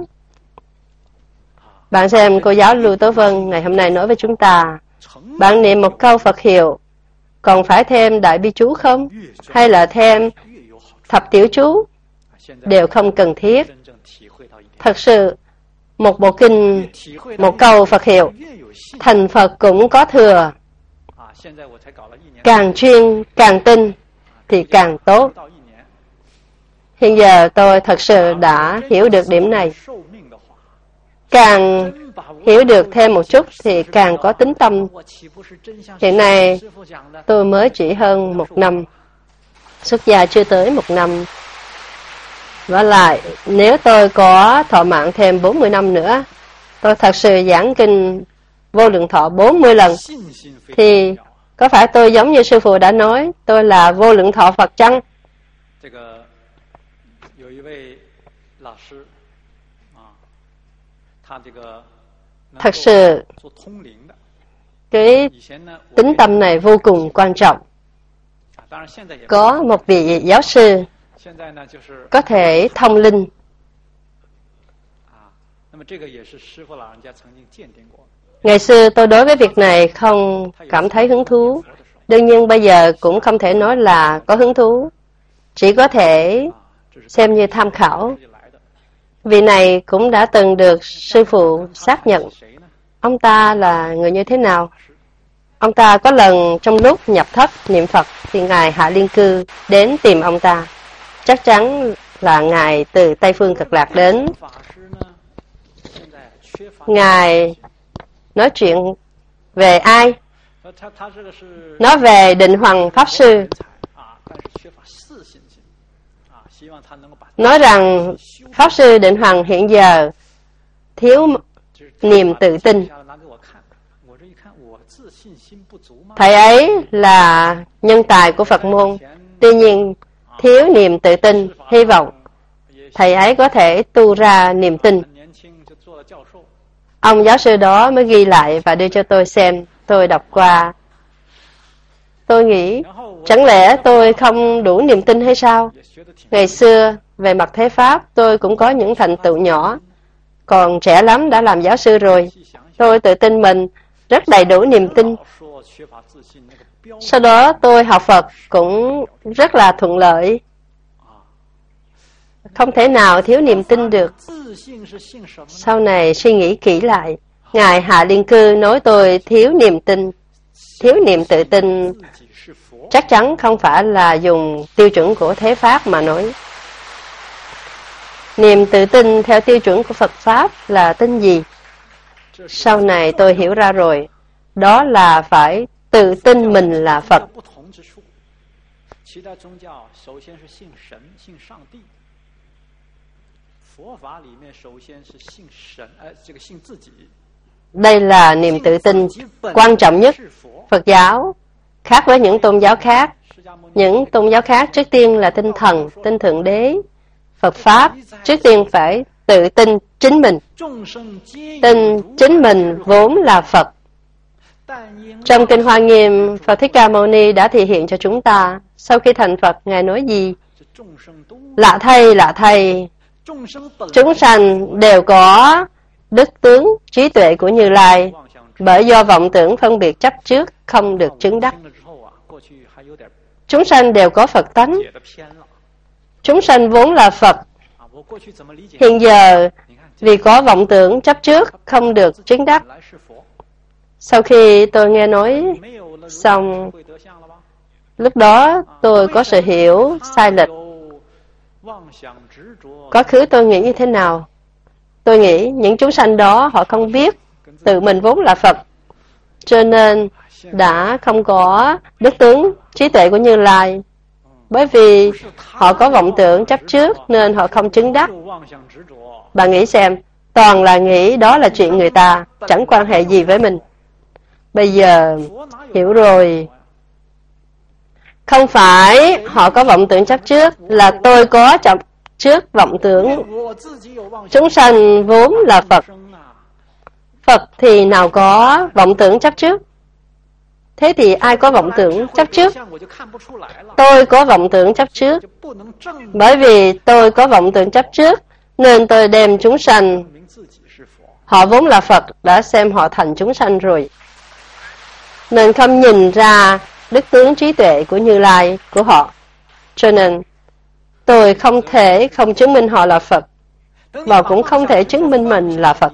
Bạn xem cô giáo Lưu Tố Vân ngày hôm nay nói với chúng ta, bạn niệm một câu Phật hiệu, còn phải thêm đại bi chú không? Hay là thêm thập tiểu chú? Đều không cần thiết. Thật sự, một bộ kinh, một câu Phật hiệu, thành Phật cũng có thừa. Càng chuyên, càng tinh, thì càng tốt. Hiện giờ tôi thật sự đã hiểu được điểm này. Càng hiểu được thêm một chút thì càng có tính tâm. Hiện nay tôi mới chỉ hơn một năm, xuất gia chưa tới một năm. Và lại, nếu tôi có thọ mạng thêm bốn mươi năm nữa, tôi thật sự giảng kinh Vô Lượng Thọ bốn mươi lần, thì có phải tôi giống như sư phụ đã nói, tôi là Vô Lượng Thọ Phật chăng? Thật sự, cái tính tâm này vô cùng quan trọng. Có một vị giáo sư có thể thông linh. Ngày xưa tôi đối với việc này không cảm thấy hứng thú. Đương nhiên bây giờ cũng không thể nói là có hứng thú. Chỉ có thể xem như tham khảo. Vị này cũng đã từng được sư phụ xác nhận. Ông ta là người như thế nào? Ông ta có lần trong lúc nhập thất niệm Phật thì Ngài Hạ Liên Cư đến tìm ông ta. Chắc chắn là Ngài từ Tây Phương Cực Lạc đến. Ngài nói chuyện về ai? Nói về Định Hoằng Pháp Sư. Nói rằng Pháp Sư Định Hoằng hiện giờ thiếu niềm tự tin. Thầy ấy là nhân tài của Phật môn, tuy nhiên thiếu niềm tự tin, hy vọng thầy ấy có thể tu ra niềm tin. Ông giáo sư đó mới ghi lại và đưa cho tôi xem, tôi đọc qua. Tôi nghĩ, chẳng lẽ tôi không đủ niềm tin hay sao? Ngày xưa, về mặt thế Pháp, tôi cũng có những thành tựu nhỏ. Còn trẻ lắm đã làm giáo sư rồi. Tôi tự tin mình rất đầy đủ niềm tin. Sau đó tôi học Phật cũng rất là thuận lợi. Không thể nào thiếu niềm tin được. Sau này suy nghĩ kỹ lại, Ngài Hạ Liên Cư nói tôi thiếu niềm tin. Thiếu niềm tự tin chắc chắn không phải là dùng tiêu chuẩn của Thế Pháp mà nói. Niềm tự tin theo tiêu chuẩn của Phật Pháp là tin gì? Sau này tôi hiểu ra rồi. Đó là phải tự tin mình là Phật. Đây là niềm tự tin quan trọng nhất. Phật giáo khác với những tôn giáo khác. Những tôn giáo khác trước tiên là tin thần, tin Thượng Đế. Phật Pháp trước tiên phải tự tin chính mình. Tin chính mình vốn là Phật. Trong Kinh Hoa Nghiêm, Phật Thích Ca Mâu Ni đã thể hiện cho chúng ta. Sau khi thành Phật, Ngài nói gì? Lạ thay, lạ thay. Chúng sanh đều có đức tướng, trí tuệ của Như Lai, bởi do vọng tưởng phân biệt chấp trước không được chứng đắc. Chúng sanh đều có Phật tánh. Chúng sanh vốn là Phật. Hiện giờ, vì có vọng tưởng chấp trước không được chứng đắc. Sau khi tôi nghe nói xong, lúc đó tôi có sự hiểu sai lệch. Quá khứ tôi nghĩ như thế nào? Tôi nghĩ những chúng sanh đó họ không biết tự mình vốn là Phật, cho nên đã không có đức tướng trí tuệ của Như Lai. Bởi vì họ có vọng tưởng chấp trước nên họ không chứng đắc. Bạn nghĩ xem, toàn là nghĩ đó là chuyện người ta, chẳng quan hệ gì với mình. Bây giờ hiểu rồi. Không phải họ có vọng tưởng chấp trước, là tôi có chấp trước vọng tưởng. Chúng sanh vốn là Phật. Phật thì nào có vọng tưởng chấp trước. Thế thì ai có vọng tưởng chấp trước? Tôi có vọng tưởng chấp trước. Bởi vì tôi có vọng tưởng chấp trước, nên tôi đem chúng sanh, họ vốn là Phật, đã xem họ thành chúng sanh rồi. Nên không nhìn ra đức tướng trí tuệ của Như Lai của họ. Cho nên tôi không thể không chứng minh họ là Phật, và cũng không thể chứng minh mình là Phật.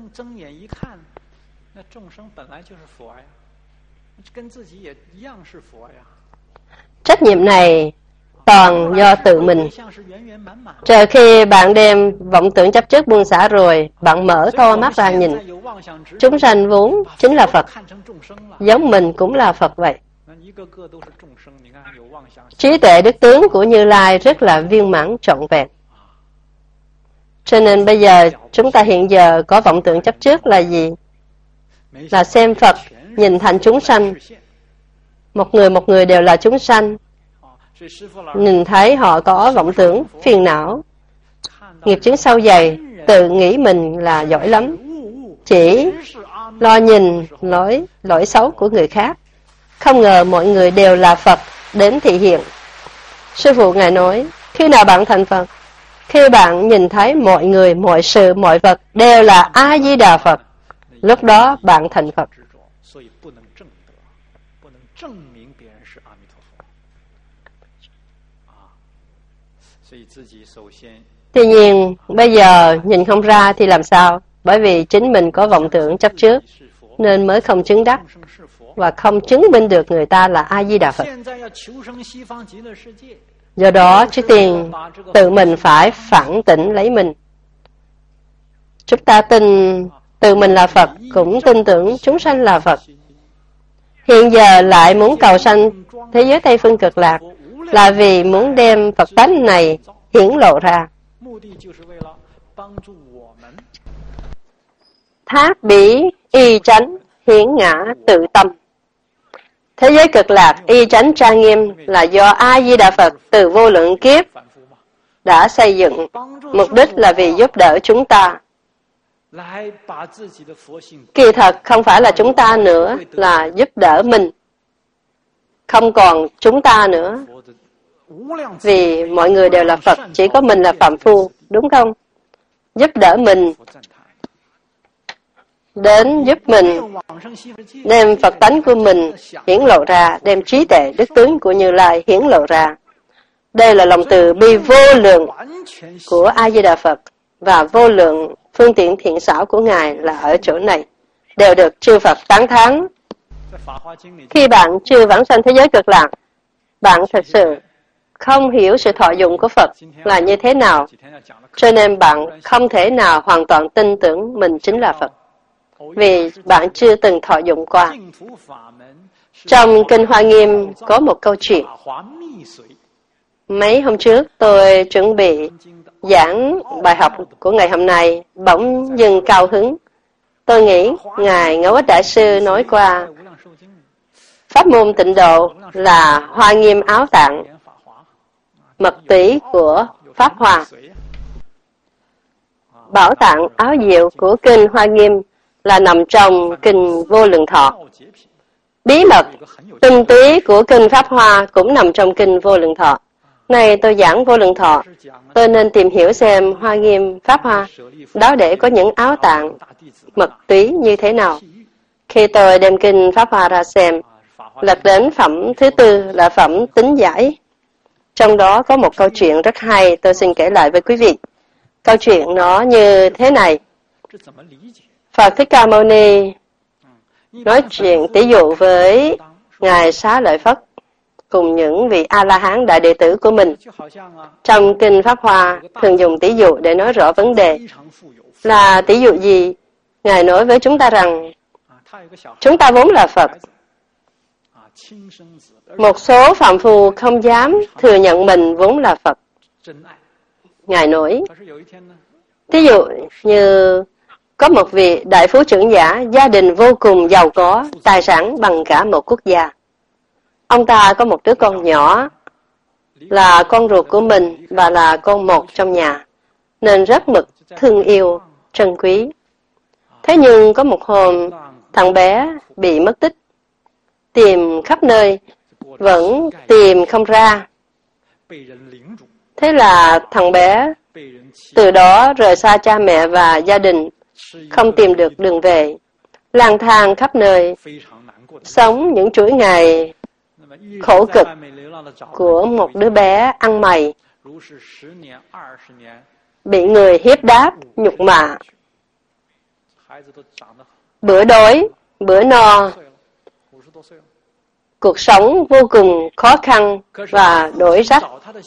Trách nhiệm này toàn do tự mình. Chờ khi bạn đem vọng tưởng chấp trước buông xả rồi, bạn mở to mắt ra nhìn. Chúng sanh vốn chính là Phật. Giống mình cũng là Phật vậy. Trí tuệ đức tướng của Như Lai rất là viên mãn trọn vẹn. Cho nên bây giờ chúng ta hiện giờ có vọng tưởng chấp trước là gì? Là xem Phật nhìn thành chúng sanh. Một người một người đều là chúng sanh. Nhìn thấy họ có vọng tưởng, phiền não, nghiệp chướng sâu dày, tự nghĩ mình là giỏi lắm, chỉ lo nhìn lỗi, lỗi xấu của người khác. Không ngờ mọi người đều là Phật đến thị hiện. Sư phụ Ngài nói, khi nào bạn thành Phật? Khi bạn nhìn thấy mọi người, mọi sự, mọi vật đều là A-di-đà Phật, lúc đó bạn thành Phật. Tuy nhiên, bây giờ nhìn không ra thì làm sao? Bởi vì chính mình có vọng tưởng chấp trước, nên mới không chứng đắc, và không chứng minh được người ta là A-di-đà Phật. Do đó, trước tiên, tự mình phải phản tỉnh lấy mình. Chúng ta tin tự mình là Phật, cũng tin tưởng chúng sanh là Phật. Hiện giờ lại muốn cầu sanh thế giới Tây Phương Cực Lạc, là vì muốn đem Phật tánh này hiển lộ ra. Thác bỉ y chánh hiển ngã tự tâm. Thế giới Cực Lạc y chánh trang nghiêm là do A-di-đà Phật từ vô lượng kiếp đã xây dựng. Mục đích là vì giúp đỡ chúng ta. Kỳ thật không phải là chúng ta nữa, là giúp đỡ mình. Không còn chúng ta nữa. Vì mọi người đều là Phật, chỉ có mình là phạm phu, đúng không? Giúp đỡ mình, đến giúp mình đem Phật tánh của mình hiển lộ ra, đem trí tuệ đức tướng của Như Lai hiển lộ ra. Đây là lòng từ bi vô lượng của A-di-đà Phật, và vô lượng phương tiện thiện xảo của Ngài là ở chỗ này. đều được chư Phật tán thán. Khi bạn chưa vãng sanh thế giới Cực Lạc, bạn thật sự không hiểu sự thọ dụng của Phật là như thế nào, cho nên bạn không thể nào hoàn toàn tin tưởng mình chính là Phật, vì bạn chưa từng thọ dụng qua. Trong Kinh Hoa Nghiêm có một câu chuyện. Mấy hôm trước tôi chuẩn bị giảng bài học của ngày hôm nay, bỗng dưng cao hứng. Tôi nghĩ Ngài Ngẫu Ích Đại Sư nói qua, pháp môn tịnh độ là Hoa Nghiêm áo tạng, mật túy của Pháp Hoa. Bảo tạng áo diệu của Kinh Hoa Nghiêm là nằm trong Kinh Vô Lượng Thọ. Bí mật tinh túy của Kinh Pháp Hoa cũng nằm trong Kinh Vô Lượng Thọ. Này tôi giảng Vô Lượng Thọ, tôi nên tìm hiểu xem Hoa Nghiêm Pháp Hoa đó để có những áo tạng mật túy như thế nào. Khi tôi đem Kinh Pháp Hoa ra xem, lật đến phẩm thứ tư là phẩm tính giải. Trong đó có một câu chuyện rất hay, tôi xin kể lại với quý vị. Câu chuyện nó như thế này. Phật Thích Ca Mâu Ni nói chuyện tỷ dụ với Ngài Xá Lợi Phất cùng những vị A-la-hán đại đệ tử của mình. Trong Kinh Pháp Hoa thường dùng tỷ dụ để nói rõ vấn đề. Là tỷ dụ gì? Ngài nói với chúng ta rằng chúng ta vốn là Phật. Một số phàm phu không dám thừa nhận mình vốn là Phật. Ngài nói, ví dụ như có một vị đại phú trưởng giả, gia đình vô cùng giàu có, tài sản bằng cả một quốc gia. Ông ta có một đứa con nhỏ, là con ruột của mình và là con một trong nhà, nên rất mực thương yêu, trân quý. Thế nhưng có một hôm, thằng bé bị mất tích. Tìm khắp nơi, vẫn tìm không ra. Thế là thằng bé từ đó rời xa cha mẹ và gia đình, không tìm được đường về, lang thang khắp nơi, sống những chuỗi ngày khổ cực của một đứa bé ăn mày, bị người hiếp đáp, nhục mạ, bữa đói, bữa no, cuộc sống vô cùng khó khăn và đổi rách.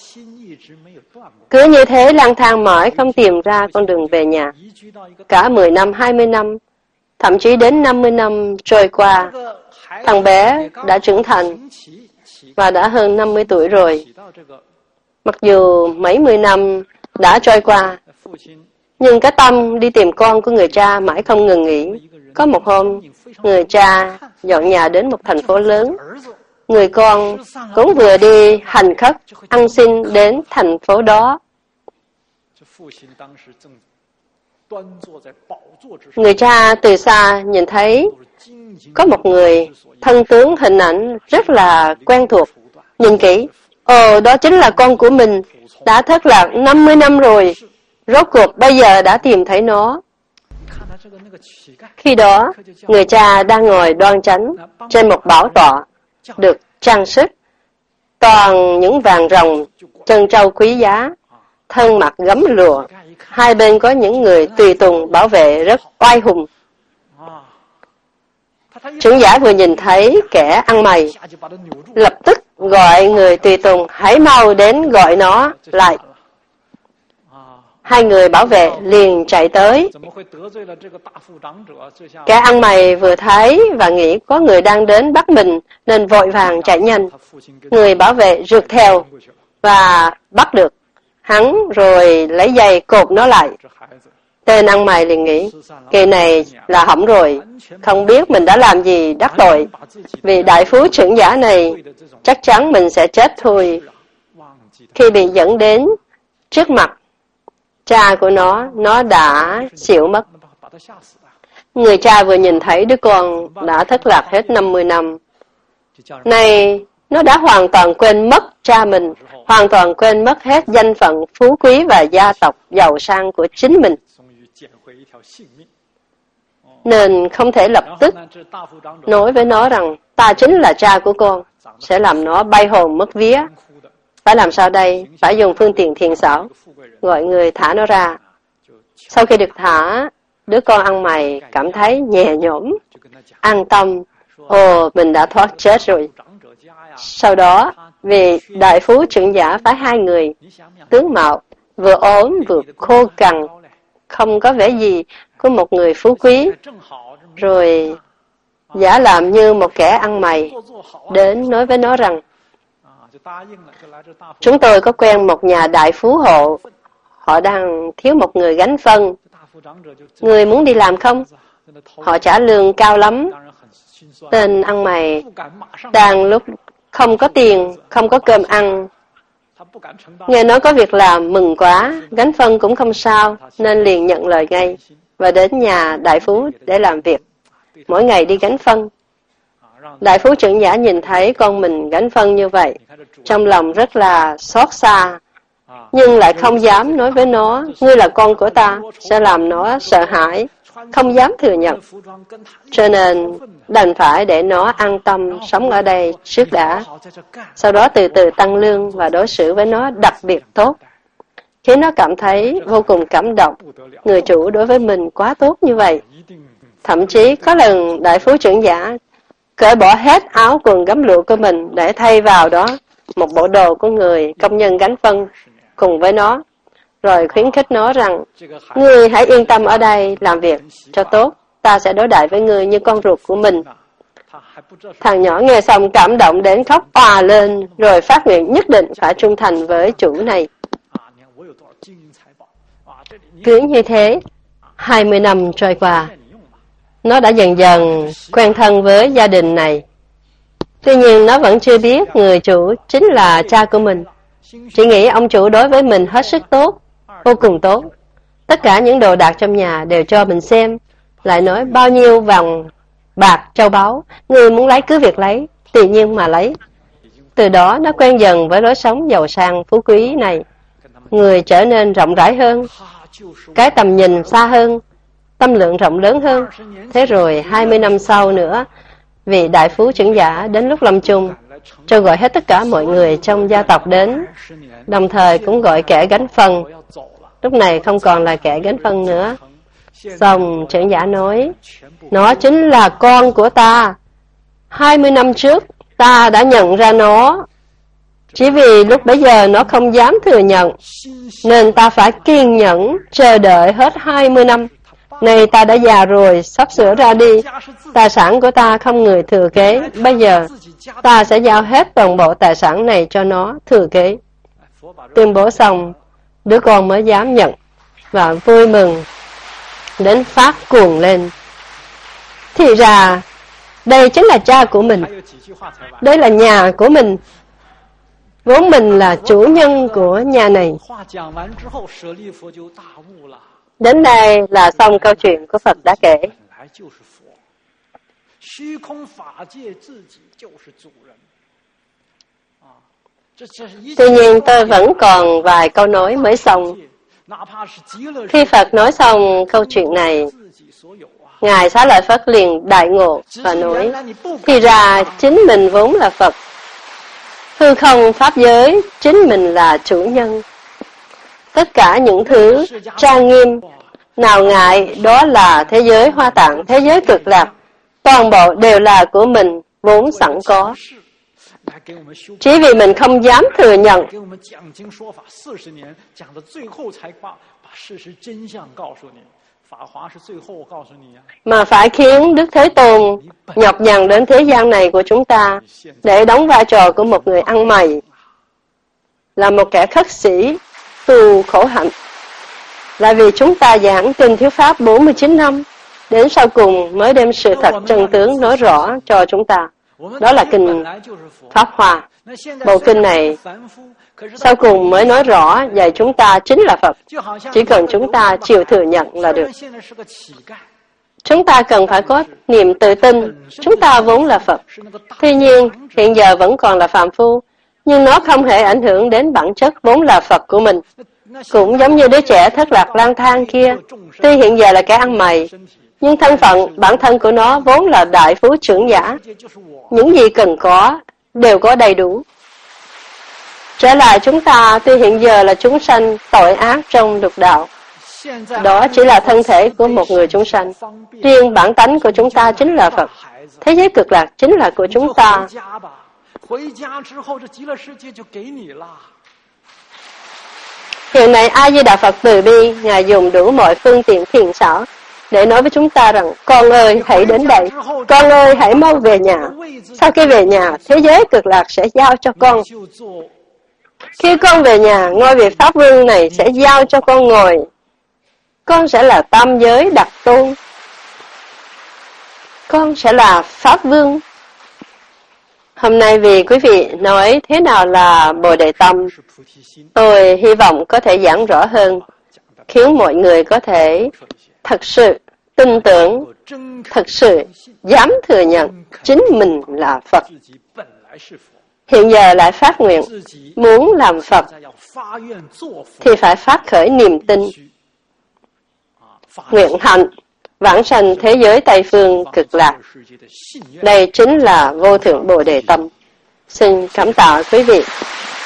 Cứ như thế lang thang mãi không tìm ra con đường về nhà. Cả mười năm, hai mươi năm, thậm chí đến năm mươi năm trôi qua, thằng bé đã trưởng thành và đã hơn năm mươi tuổi rồi. Mặc dù mấy mươi năm đã trôi qua, nhưng cái tâm đi tìm con của người cha mãi không ngừng nghỉ. Có một hôm, người cha dọn nhà đến một thành phố lớn. Người con cũng vừa đi hành khất, ăn xin đến thành phố đó. Người cha từ xa nhìn thấy có một người thân tướng hình ảnh rất là quen thuộc. Nhìn kỹ, ồ, đó chính là con của mình, đã thất lạc năm mươi năm rồi. Rốt cuộc bây giờ đã tìm thấy nó. Khi đó, người cha đang ngồi đoan chánh trên một bảo tọa, được trang sức toàn những vàng ròng, trân trâu quý giá, thân mặc gấm lụa. Hai bên có những người tùy tùng bảo vệ rất oai hùng. Trưởng giả vừa nhìn thấy kẻ ăn mày, lập tức gọi người tùy tùng hãy mau đến gọi nó lại. Hai người bảo vệ liền chạy tới. Kẻ ăn mày vừa thấy và nghĩ có người đang đến bắt mình nên vội vàng chạy nhanh. Người bảo vệ rượt theo và bắt được hắn rồi lấy dây cột nó lại. Tên ăn mày liền nghĩ, kỳ này là hỏng rồi, không biết mình đã làm gì đắc tội. Vì đại phú trưởng giả này chắc chắn mình sẽ chết thôi. Khi bị dẫn đến trước mặt cha của nó, nó đã xỉu mất. Người cha vừa nhìn thấy đứa con đã thất lạc hết năm mươi năm. Này, nó đã hoàn toàn quên mất cha mình, hoàn toàn quên mất hết danh phận phú quý và gia tộc giàu sang của chính mình. Nên không thể lập tức nói với nó rằng ta chính là cha của con, sẽ làm nó bay hồn mất vía. Phải làm sao đây? Phải dùng phương tiện thiện xảo, gọi người thả nó ra. Sau khi được thả, Đứa con ăn mày cảm thấy nhẹ nhõm, an tâm. Ồ, mình đã thoát chết rồi. Sau đó, vì đại phú trưởng giả phái hai người, tướng mạo vừa ốm vừa khô cằn, không có vẻ gì của một người phú quý, rồi giả làm như một kẻ ăn mày, đến nói với nó rằng, chúng tôi có quen một nhà đại phú hộ, họ đang thiếu một người gánh phân. Người muốn đi làm không? Họ trả lương cao lắm. Tên ăn mày đang lúc không có tiền, không có cơm ăn. Nghe nói có việc làm mừng quá, gánh phân cũng không sao, nên liền nhận lời ngay và đến nhà đại phú để làm việc. Mỗi ngày đi gánh phân. Đại phú trưởng giả nhìn thấy con mình gánh phân như vậy, trong lòng rất là xót xa, nhưng lại không dám nói với nó, ngươi là con của ta, sẽ làm nó sợ hãi, không dám thừa nhận. Cho nên đành phải để nó an tâm sống ở đây trước đã, sau đó từ từ tăng lương và đối xử với nó đặc biệt tốt, khiến nó cảm thấy vô cùng cảm động. Người chủ đối với mình quá tốt như vậy. Thậm chí có lần đại phú trưởng giả cởi bỏ hết áo quần gấm lụa của mình để thay vào đó một bộ đồ của người công nhân gánh phân cùng với nó, rồi khuyến khích nó rằng, ngươi hãy yên tâm ở đây làm việc cho tốt, ta sẽ đối đãi với ngươi như con ruột của mình. Thằng nhỏ nghe xong cảm động đến khóc òa lên, rồi phát nguyện nhất định phải trung thành với chủ này. Cứ như thế, hai mươi năm trôi qua, nó đã dần dần quen thân với gia đình này. Tuy nhiên nó vẫn chưa biết người chủ chính là cha của mình. Chỉ nghĩ ông chủ đối với mình hết sức tốt, vô cùng tốt. Tất cả những đồ đạc trong nhà đều cho mình xem, lại nói bao nhiêu vòng bạc châu báu, người muốn lấy cứ việc lấy, tự nhiên mà lấy. Từ đó nó quen dần với lối sống giàu sang phú quý này. Người trở nên rộng rãi hơn, cái tầm nhìn xa hơn, tâm lượng rộng lớn hơn. Thế rồi hai mươi năm sau nữa, vị đại phú trưởng giả đến lúc lâm chung, cho gọi hết tất cả mọi người trong gia tộc đến, đồng thời cũng gọi kẻ gánh phân. Lúc này không còn là kẻ gánh phân nữa. Xong trưởng giả nói, nó chính là con của ta. Hai mươi năm trước, ta đã nhận ra nó. Chỉ vì lúc bấy giờ nó không dám thừa nhận, nên ta phải kiên nhẫn chờ đợi hết hai mươi năm. Này ta đã già rồi, sắp sửa ra đi. Tài sản của ta không người thừa kế. Bây giờ, ta sẽ giao hết toàn bộ tài sản này cho nó thừa kế. Tuyên bố xong, đứa con mới dám nhận, và vui mừng, đến phát cuồng lên. Thì ra, đây chính là cha của mình. Đây là nhà của mình. Vốn mình là chủ nhân của nhà này. Đến đây là xong câu chuyện của Phật đã kể. Tuy nhiên tôi vẫn còn vài câu nói mới xong. Khi Phật nói xong câu chuyện này, Ngài Xá Lợi Phất liền đại ngộ và nói, thì ra chính mình vốn là Phật. Hư không pháp giới, chính mình là chủ nhân. Tất cả những thứ trang nghiêm, nào ngại đó là thế giới Hoa Tạng, thế giới Cực Lạc, toàn bộ đều là của mình, vốn sẵn có. Chỉ vì mình không dám thừa nhận, mà phải khiến Đức Thế Tôn nhọc nhằn đến thế gian này của chúng ta để đóng vai trò của một người ăn mày, là một kẻ khất sĩ tu khổ hạnh. Là vì chúng ta giảng kinh Thiếu Pháp bốn mươi chín năm, đến sau cùng mới đem sự thật chân tướng nói rõ cho chúng ta. Đó là kinh Pháp Hoa. Bộ kinh này sau cùng mới nói rõ dạy chúng ta chính là Phật. Chỉ cần chúng ta chịu thừa nhận là được. Chúng ta cần phải có niềm tự tin, chúng ta vốn là Phật. Tuy nhiên, hiện giờ vẫn còn là phàm phu, nhưng nó không hề ảnh hưởng đến bản chất vốn là Phật của mình. Cũng giống như đứa trẻ thất lạc lang thang kia, tuy hiện giờ là kẻ ăn mày, nhưng thân phận, bản thân của nó vốn là đại phú trưởng giả. Những gì cần có, đều có đầy đủ. Trở lại chúng ta, tuy hiện giờ là chúng sanh tội ác trong lục đạo, Đó chỉ là thân thể của một người chúng sanh. Riêng bản tánh của chúng ta chính là Phật. Thế giới cực lạc chính là của chúng ta. Hiện nay A Di Đà Phật từ bi, Ngài dùng đủ mọi phương tiện thiện xảo để nói với chúng ta rằng: con ơi hãy đến đây, con ơi hãy mau về nhà. Sau khi về nhà, thế giới cực lạc sẽ giao cho con. Khi con về nhà, ngôi vị Pháp Vương này sẽ giao cho con ngồi. Con sẽ là tam giới đặc tôn. Con sẽ là Pháp Vương. Hôm nay vì quý vị nói thế nào là Bồ Đề Tâm, tôi hy vọng có thể giảng rõ hơn, khiến mọi người có thể thật sự tin tưởng, thật sự dám thừa nhận chính mình là Phật. Hiện giờ lại phát nguyện, muốn làm Phật thì phải phát khởi niềm tin, nguyện hạnh, vãng sanh thế giới Tây Phương cực lạc. Đây chính là vô thượng Bồ Đề Tâm. Xin cảm tạ quý vị.